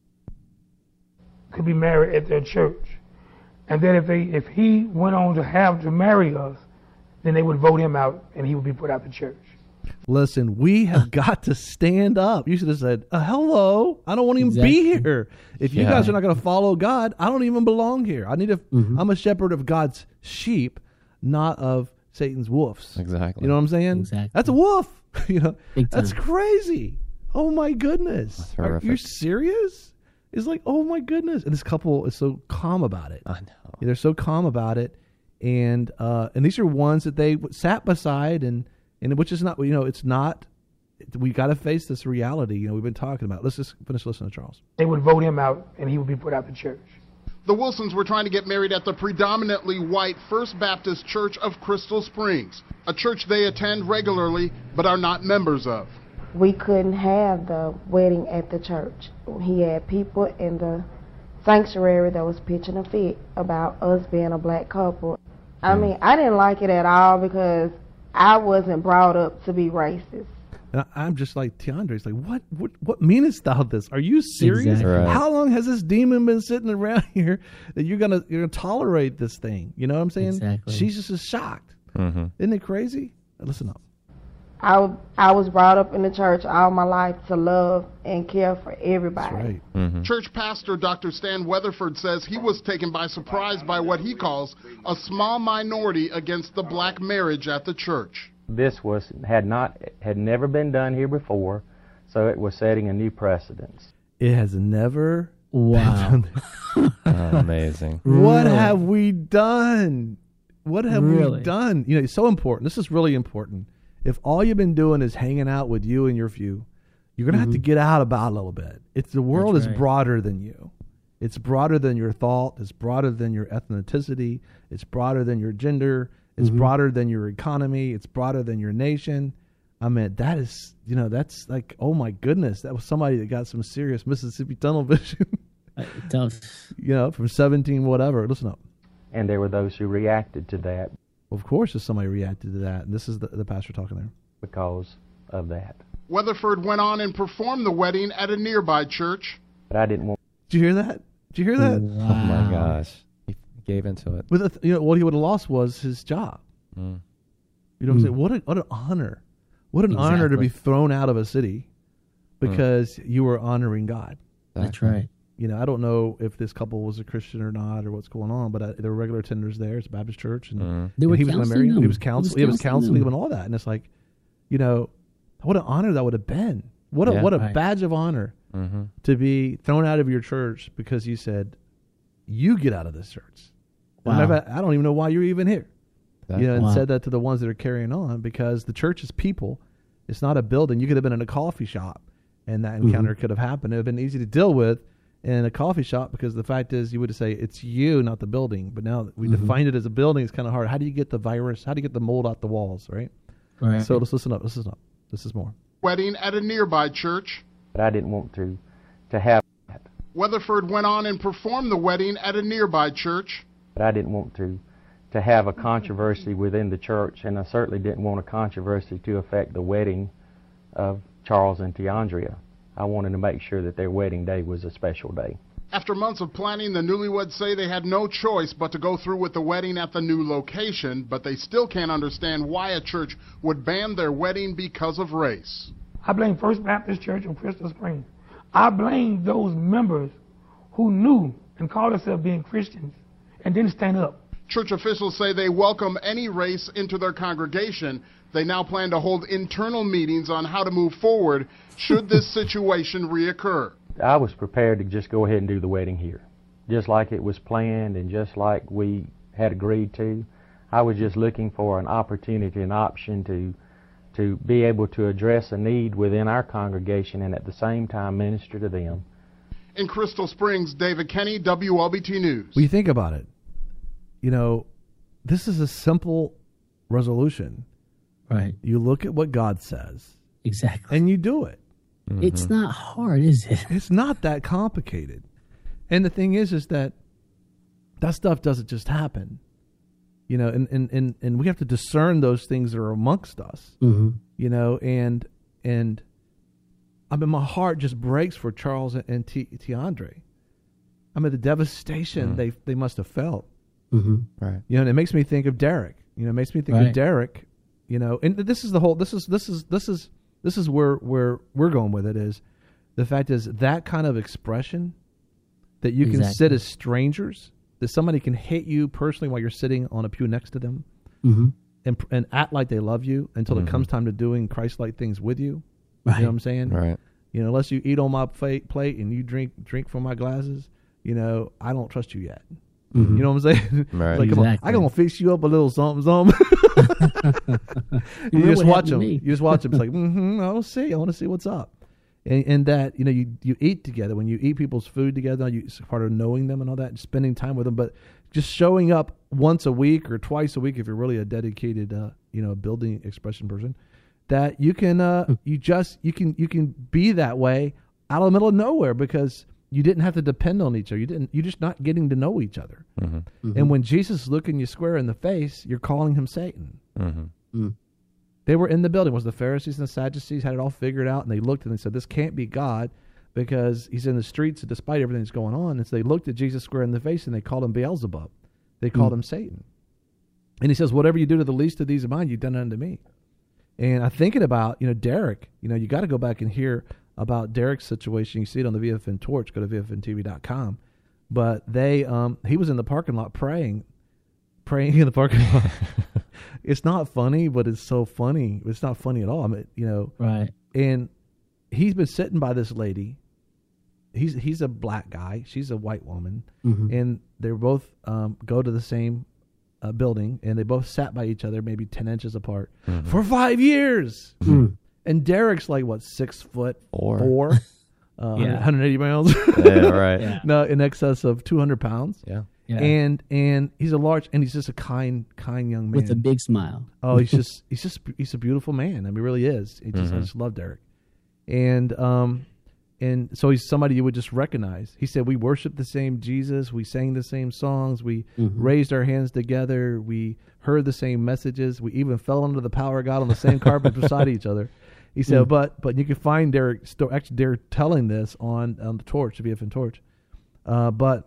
Could be married at their church, and then if they, if he went on to have to marry us, then they would vote him out, and he would be put out the church. Listen, we have got to stand up. You should have said, uh, "Hello, I don't want to even exactly. be here. If you yeah. guys are not going to follow God, I don't even belong here. I need a. Mm-hmm. I'm a shepherd of God's sheep, not of Satan's wolves." Exactly. You know what I'm saying? Exactly. That's a wolf. You know, that's crazy. Oh my goodness. Are you serious? It's like, oh my goodness. And this couple is so calm about it. I know. They're so calm about it. And uh, and these are ones that they sat beside, and, and which is not, you know, it's not, we got to face this reality, you know, we've been talking about. Let's just finish listening to Charles. They would vote him out, and he would be put out the church. The Wilsons were trying to get married at the predominantly white First Baptist Church of Crystal Springs, a church they attend regularly but are not members of. We couldn't have the wedding at the church. He had people in the sanctuary that was pitching a fit about us being a black couple. I mean, I didn't like it at all because I wasn't brought up to be racist. And I'm just like, Tiandre's like, what, what, what meanest thou this? Are you serious? Exactly. Right. How long has this demon been sitting around here that you're gonna you're gonna tolerate this thing? You know what I'm saying? Exactly. She's just as shocked. Mm-hmm. Isn't it crazy? Listen up. I, I was brought up in the church all my life to love and care for everybody. That's right. Mm-hmm. Church pastor Doctor Stan Weatherford says he was taken by surprise by what he calls a small minority against the black marriage at the church. This was had not had never been done here before, so it was setting a new precedence. It has never wow. been done. Amazing. What really? have we done? What have really? we done? You know, it's so important. This is really important. If all you've been doing is hanging out with you and your few, you're going to mm-hmm. have to get out about a little bit. It's the world That's is right. broader than you. It's broader than your thought. It's broader than your ethnicity. It's broader than your gender. It's mm-hmm. broader than your economy. It's broader than your nation. I mean, that is, you know, that's like, oh my goodness, that was somebody that got some serious Mississippi tunnel vision. It does. You know, from seventeen whatever. Listen up. And there were those who reacted to that. Of course, if somebody reacted to that, and this is the, the pastor talking there. Because of that. Weatherford went on and performed the wedding at a nearby church. But I didn't want. Did you hear that? Did you hear that? Wow. Oh my gosh. He gave into it. With a, you know, what he would have lost was his job. Mm. You know what I'm saying? What, a, what an honor. What an Exactly. honor to be thrown out of a city because mm. you were honoring God. That's right. You know, I don't know if this couple was a Christian or not or what's going on, but uh, there were regular attenders there. It's a Baptist church. And, mm. They were and he was going to marry him. He was counseling. He was counseling them and all that. And it's like, you know, what an honor that would have been. What a, Yeah. what a Right. badge of honor Mm-hmm. to be thrown out of your church because you said, you get out of this church. Wow. Never, I don't even know why you're even here. That, You know, and Wow. said that to the ones that are carrying on because the church is people. It's not a building. You could have been in a coffee shop and that encounter Mm-hmm. could have happened. It would have been easy to deal with in a coffee shop because the fact is you would say it's you, not the building. But now that we Mm-hmm. define it as a building, it's kind of hard. How do you get the virus? How do you get the mold out the walls, right? Right. So let's listen up. Let's listen up. This is more. Wedding at a nearby church. But I didn't want to, to have that. Weatherford went on and performed the wedding at a nearby church. But I didn't want to, to have a controversy within the church, and I certainly didn't want a controversy to affect the wedding of Charles and Tiandria. I wanted to make sure that their wedding day was a special day. After months of planning, the newlyweds say they had no choice but to go through with the wedding at the new location, but they still can't understand why a church would ban their wedding because of race. I blame First Baptist Church of Crystal Springs. I blame those members who knew and called themselves being Christians and didn't stand up. Church officials say they welcome any race into their congregation. They now plan to hold internal meetings on how to move forward should this situation reoccur. I was prepared to just go ahead and do the wedding here, just like it was planned and just like we had agreed to. I was just looking for an opportunity, an option to to be able to address a need within our congregation and at the same time minister to them. In Crystal Springs, David Kenny, W L B T News. When you think about it, you know, this is a simple resolution. Right. You look at what God says. Exactly. And you do it. Mm-hmm. It's not hard, is it? It's not that complicated. And the thing is, is that that stuff doesn't just happen. You know, and, and, and, and we have to discern those things that are amongst us. Mm-hmm. You know, and and I mean, my heart just breaks for Charles and, and T, Tiandre. I mean, the devastation mm. they they must have felt. Mm-hmm. Right. You know, and it makes me think of Derek. You know, it makes me think right. of Derek. You know, and this is the whole. This is this is this is this is where where we're going with it. Is the fact is that kind of expression that you exactly. can sit as strangers, that somebody can hit you personally while you're sitting on a pew next to them, mm-hmm. and and act like they love you until mm-hmm. it comes time to doing Christ-like things with you. Right. You know what I'm saying? Right. You know, unless you eat on my plate, plate and you drink drink from my glasses, you know, I don't trust you yet. Mm-hmm. You know what I'm saying? Right. Like, come exactly. on, I gonna fix you up a little something, something. you, you just watch them. You just watch them. It's like, mm-hmm, I'll see. I want to see what's up. And, and that, you know, you, you eat together. When you eat people's food together, you, it's part of knowing them and all that, and spending time with them. But just showing up once a week or twice a week, if you're really a dedicated, uh, you know, building expression person, that you can, uh, you just, you can, you can be that way out of the middle of nowhere because you didn't have to depend on each other. You didn't. You're just not getting to know each other. Mm-hmm. Mm-hmm. And when Jesus is looking you square in the face, you're calling him Satan. Mm-hmm. Mm. They were in the building. It was the Pharisees and the Sadducees had it all figured out, and they looked and they said, "This can't be God, because he's in the streets despite everything that's going on." And so they looked at Jesus square in the face and they called him Beelzebub. They called mm. him Satan. And he says, "Whatever you do to the least of these of mine, you've done unto me." And I'm thinking about, you know, Derek. You know, you got to go back and hear about Derek's situation. You see it on the V F N Torch. Go to V F N T V dot com. But they, um, he was in the parking lot praying, praying in the parking lot. It's not funny, but it's so funny. It's not funny at all. I mean, you know, right. And he's been sitting by this lady. He's he's a black guy. She's a white woman, mm-hmm. and they both um, go to the same uh, building, and they both sat by each other, maybe ten inches apart, mm-hmm. for five years. Mm. And Derek's like, what, six foot four, four uh, yeah. one hundred eighty pounds. Yeah, right. Yeah. No, in excess of two hundred pounds. Yeah. Yeah. And and he's a large, and he's just a kind, kind young man with a big smile. Oh, he's just he's just he's a beautiful man. I mean, he really is. He just, mm-hmm. I just love Derek, and um, and so he's somebody you would just recognize. He said, "We worship the same Jesus. We sang the same songs. We mm-hmm. raised our hands together. We heard the same messages. We even fell under the power of God on the same carpet beside each other." He said, mm. "But but you can find Derek. Sto- actually, Derek telling this on on the Torch, the V F N Torch, uh, but."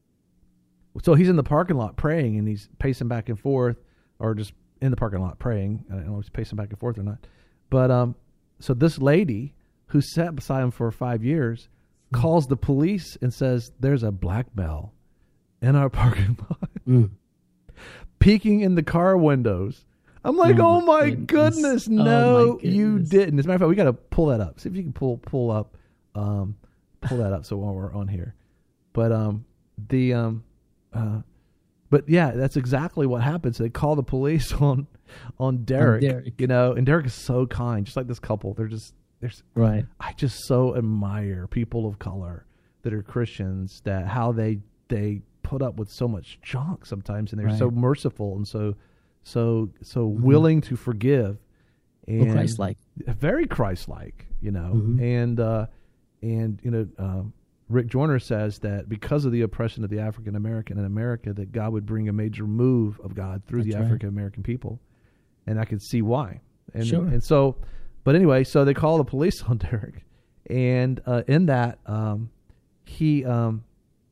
So he's in the parking lot praying, and he's pacing back and forth, or just in the parking lot praying. I don't know if he's pacing back and forth or not. But um, so this lady who sat beside him for five years mm. calls the police and says, "There's a black belle in our parking lot, mm. peeking in the car windows." I'm like, "Oh, oh my goodness, goodness. no, oh my goodness. you didn't." As a matter of fact, we got to pull that up. See if you can pull pull up, um, pull that up. So while we're on here, but um, the um. Uh, but yeah, that's exactly what happens. They call the police on, on Derek, on Derek, you know, and Derek is so kind, just like this couple. They're just, there's right. I just so admire people of color that are Christians, that how they, they put up with so much junk sometimes, and they're right. so merciful and so, so, so mm-hmm. willing to forgive, and well, Christ-like, very Christ-like, you know, mm-hmm. and, uh, and, you know, um, Rick Joyner says that because of the oppression of the African American in America, that God would bring a major move of God through That's the right. African American people, and I could see why. And sure. and so, but anyway, so they call the police on Derek, and uh, in that, um, he, um,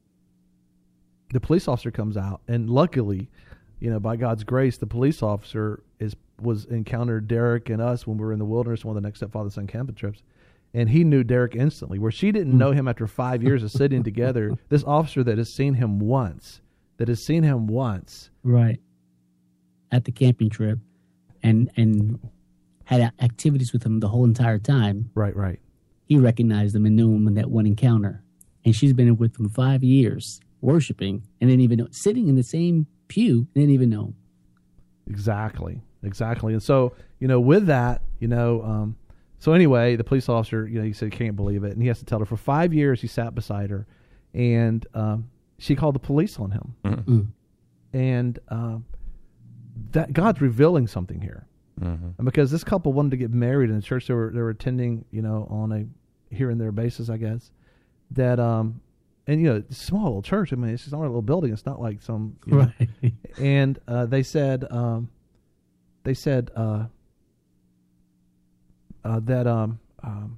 the police officer comes out, and luckily, you know, by God's grace, the police officer is was encountered Derek and us when we were in the wilderness, one of the Next Step Father Son camping trips. And he knew Derek instantly, where she didn't know him after five years of sitting together. This officer that has seen him once that has seen him once. Right. At the camping trip and and had a- activities with him the whole entire time. Right, right. He recognized him and knew him in that one encounter. And she's been with him five years, worshiping, and didn't even know, sitting in the same pew, didn't even know him. Exactly, exactly. And so, you know, with that, you know, um, so anyway, the police officer, you know, he said he can't believe it. And he has to tell her for five years he sat beside her. And um, she called the police on him. Mm-hmm. Mm. And um, that God's revealing something here. Mm-hmm. And because this couple wanted to get married in the church they were they were attending, you know, on a here and there basis, I guess. That um, and you know, it's a small little church. I mean, it's just not a little building. It's not like some, you know, Right. And uh, they said, um, they said uh, uh, that um, um,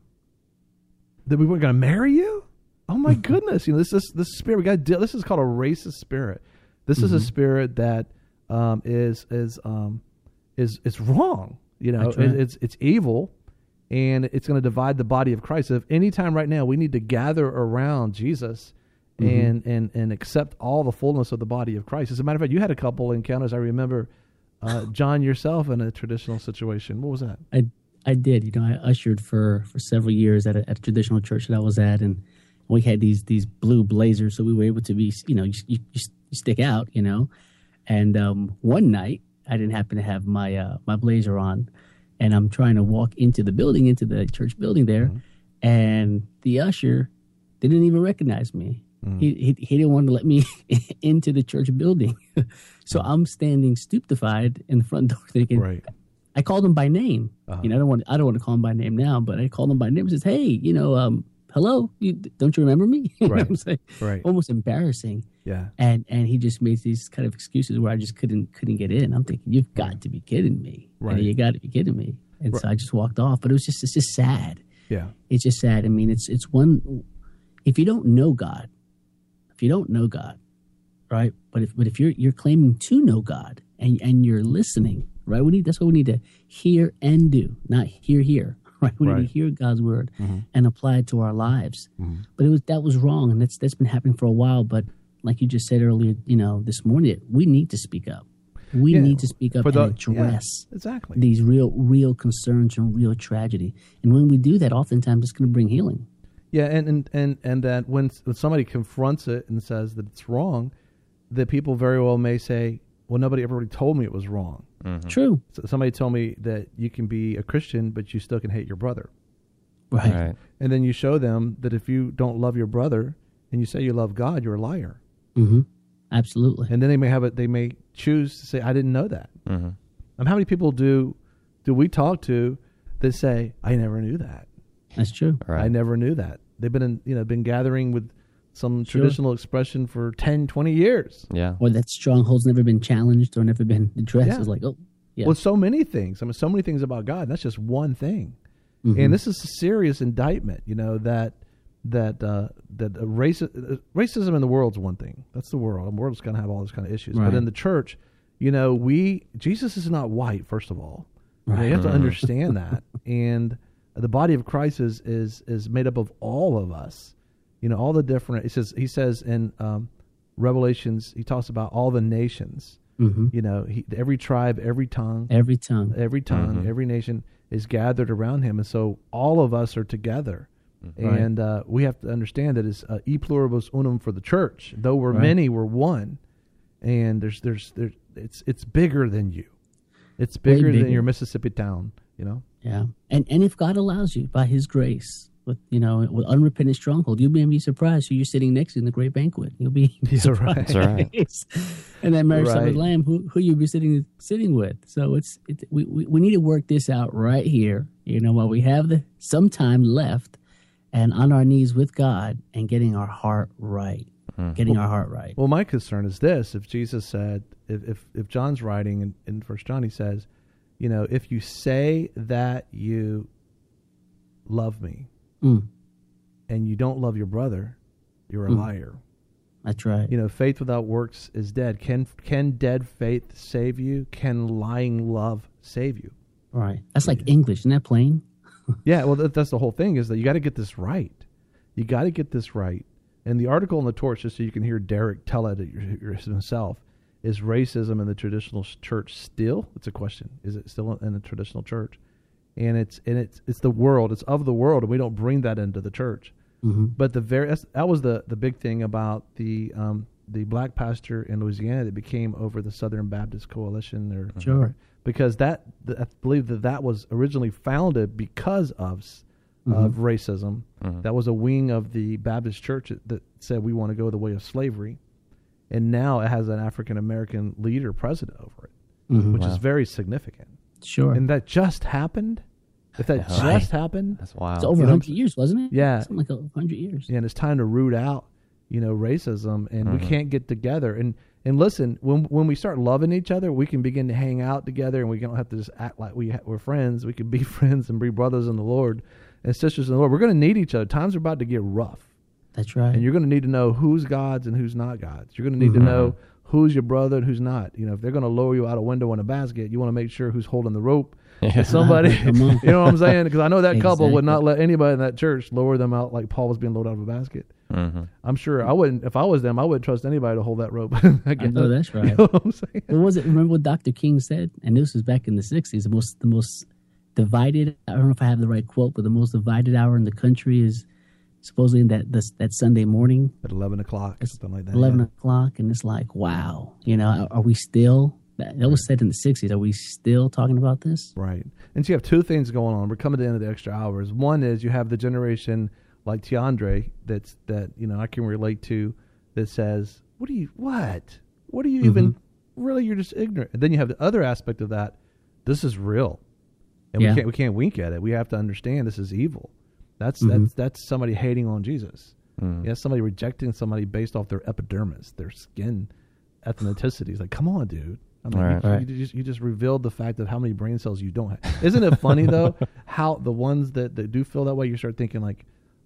that we weren't going to marry you. Oh my goodness! You know, this is this spirit we got. Deal. This is called a racist spirit. This Mm-hmm. is a spirit that um, is is um, is it's wrong. You know, That's right. it, it's it's evil, and it's going to divide the body of Christ. If any time right now we need to gather around Jesus Mm-hmm. and and and accept all the fullness of the body of Christ. As a matter of fact, you had a couple encounters. I remember, uh, John, yourself in a traditional situation. What was that? I I did. You know, I ushered for, for several years at a, at a traditional church that I was at, and we had these these blue blazers, so we were able to be, you know, you, you, you stick out, you know. And um, one night, I didn't happen to have my uh, my blazer on, and I'm trying to walk into the building, into the church building there, Mm-hmm. and the usher didn't even recognize me. Mm. He, he he didn't want to let me into the church building, so I'm standing stupefied in the front door, thinking. Right. I called him by name. Uh-huh. You know, I don't want I don't want to call him by name now, but I called him by name and says, "Hey, you know, um, hello, you, don't you remember me?" You know Right. what I'm saying? Right. Almost embarrassing. Yeah. And and he just made these kind of excuses where I just couldn't couldn't get in. I'm thinking, you've got to be kidding me. Right. You got to be kidding me. And Right. so I just walked off. But it was just it's just sad. Yeah. It's just sad. I mean, it's it's one. If you don't know God, if you don't know God, right? But if but if you're you're claiming to know God and and you're listening, right? We need that's what we need to hear and do, not hear here, right? We Right. need to hear God's word Mm-hmm. and apply it to our lives. Mhm. But it was that was wrong, and that's that's been happening for a while. But like you just said earlier, you know, this morning, we need to speak up. We Yeah, need to speak up for and the- address yeah, exactly. these real real concerns and real tragedy. And when we do that, oftentimes it's going to bring healing. Yeah, and, and, and, and that when, when somebody confronts it and says that it's wrong, that people very well may say, well, nobody ever really told me it was wrong. Mm-hmm. True. So somebody told me that you can be a Christian, but you still can hate your brother. Right. Right. And then you show them that if you don't love your brother and you say you love God, you're a liar. Mm-hmm. Absolutely. And then they may have it. They may choose to say, "I didn't know that." Mm-hmm. And how many people do do we talk to that say, "I never knew that. That's true. Right. I never knew that." They've been in, you know, been gathering with some Sure. traditional expression for ten, twenty years. Yeah. Or that stronghold's never been challenged or never been addressed. Yeah. It's like, oh, yeah. Well, so many things. I mean, so many things about God. That's just one thing. Mhm. And this is a serious indictment. You know that that uh, that uh, raci- uh, racism in the world's one thing. That's the world. The world's going to have all those kind of issues. Right. But in the church, you know, we Jesus is not white. First of all, You know, Right. you have to Mhm. understand that. And the body of Christ is is is made up of all of us. You know, all the different. It says he says in um, Revelations, he talks about all the nations. Mm-hmm. You know, he, every tribe, every tongue, Every tongue. every tongue, Mhm. every nation is gathered around him, and so all of us are together. Right. And uh, we have to understand that it's uh, e pluribus unum for the church. Though we're Right. many, we're one. And there's there's there's it's it's bigger than you. It's Way bigger, than bigger. your Mississippi town. You know. Yeah. And and if God allows you by his grace, with you know, with unrepentant stronghold, you'll be, be surprised who you're sitting next to in the great banquet. You'll be Yeah, surprised. right. That's right. And that marriage supper Right. lamb, who who you'll be sitting sitting with. So it's it, we, we we need to work this out right here. You know, while we have the some time left, and on our knees with God and getting our heart right, Mhm. getting our heart right. Well, my concern is this: if Jesus said, if if, if John's writing in, in First John, he says, you know, if you say that you love me Mm, and you don't love your brother, you're a Mm. liar. that's right. You know, faith without works is dead. Can can dead faith save you? Can lying love save you? Right. That's like English. Isn't that plain? Yeah, well, that, that's the whole thing, is that you got to get this right. You got to get this right. And the article in the Torch, just so you can hear Derek tell it himself, is racism in the traditional church still? It's a question. Is it still in the traditional church? And it's and it's it's the world. It's of the world, and we don't bring that into the church. Mm-hmm. But the very that was the, the big thing about the um, the black pastor in Louisiana that became over the Southern Baptist Coalition. Or, sure. Because that I believe that that was originally founded because of Mm-hmm. of racism. Mm-hmm. That was a wing of the Baptist church that said we want to go the way of slavery. And now it has an African American leader president over it, mm-hmm. which wow. is very significant. Sure. And that just happened. If that just right. happened, that's wild. It's over you one hundred know, years, wasn't it? Yeah. Something like one hundred years. Yeah, and it's time to root out, you know, racism, and mm-hmm. we can't get together. And and listen, when when we start loving each other, we can begin to hang out together, and we don't have to just act like we ha- we're friends. We can be friends and be brothers in the Lord and sisters in the Lord. We're going to need each other. Times are about to get rough. That's right. And you're going to need to know who's God's and who's not God's. You're going to need mm-hmm. to know who's your brother and who's not. You know, if they're going to lower you out a window in a basket, you want to make sure who's holding the rope. Yeah. Somebody, you know what I'm saying? Because I know that couple Exactly. would not let anybody in that church lower them out like Paul was being lowered out of a basket. Mm-hmm. I'm sure I wouldn't, if I was them, I wouldn't trust anybody to hold that rope. I know that's right. You know what I'm saying? What was it? Remember what Doctor King said? And this was back in the sixties. The most, the most divided, I don't know if I have the right quote, but the most divided hour in the country is supposedly in that this, that Sunday morning. At eleven o'clock, something like that. eleven yeah. o'clock, and it's like, wow. You know, are, are we still, that was said in the sixties, are we still talking about this? Right. And so you have two things going on. We're coming to the end of the extra hours. One is you have the generation like Tiandre that's, that, you know, I can relate to that says, what do you, what? What are you mm-hmm. even, really, you're just ignorant. And then you have the other aspect of that. This is real. And yeah. we can't we can't wink at it. We have to understand this is evil. That's mm-hmm. that's that's somebody hating on Jesus. Mm. Yeah, somebody rejecting somebody based off their epidermis, their skin ethnicity. It's like, come on, dude. I mean, right. you, Right. you just you just revealed the fact of how many brain cells you don't have. Isn't it funny though how the ones that, that do feel that way, you start thinking like,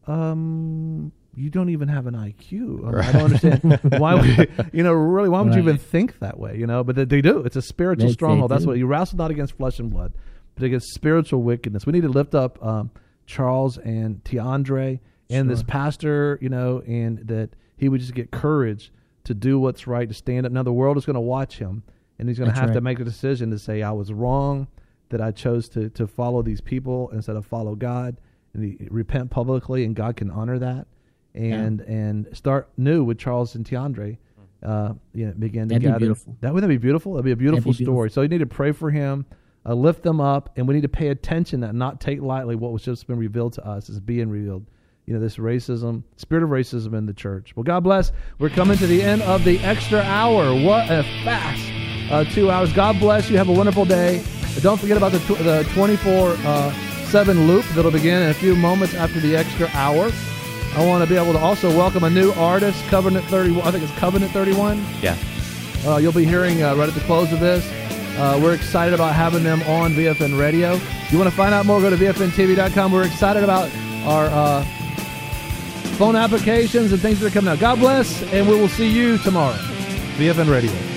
um, you don't even have an I Q. I, mean, right. I don't understand why would you know really why would right. you even think that way? You know, but they, they do. It's a spiritual They- stronghold. they That's do. what you wrestle not against flesh and blood, but against spiritual wickedness. We need to lift up um, Charles and Tiandre and Sure. this pastor, you know, and that he would just get courage to do what's right, to stand up. Now the world is going to watch him, and he's going to That's have to right. make a decision to say, I was wrong, that I chose to, to follow these people instead of follow God, and he repent publicly, and God can honor that, and yeah. and start new with Charles and Tiandre. Uh, you know, begin That'd be together. beautiful. That would that be beautiful? That'd be a beautiful That'd be story. beautiful. So you need to pray for him, uh, lift them up, and we need to pay attention and not take lightly what was just been revealed to us is being revealed. You know, this racism, spirit of racism in the church. Well, God bless. We're coming to the end of the extra hour. What a fast uh, two hours. God bless you. Have a wonderful day. And don't forget about the tw- the twenty-four seven loop that'll begin in a few moments after the extra hour. I want to be able to also welcome a new artist, Covenant thirty-one. I think it's Covenant thirty-one. Yeah. Uh, you'll be hearing uh, right at the close of this. Uh, we're excited about having them on V F N Radio. If you want to find out more, go to V F N T V dot com. We're excited about our uh, phone applications and things that are coming out. God bless, and we will see you tomorrow. V F N Radio.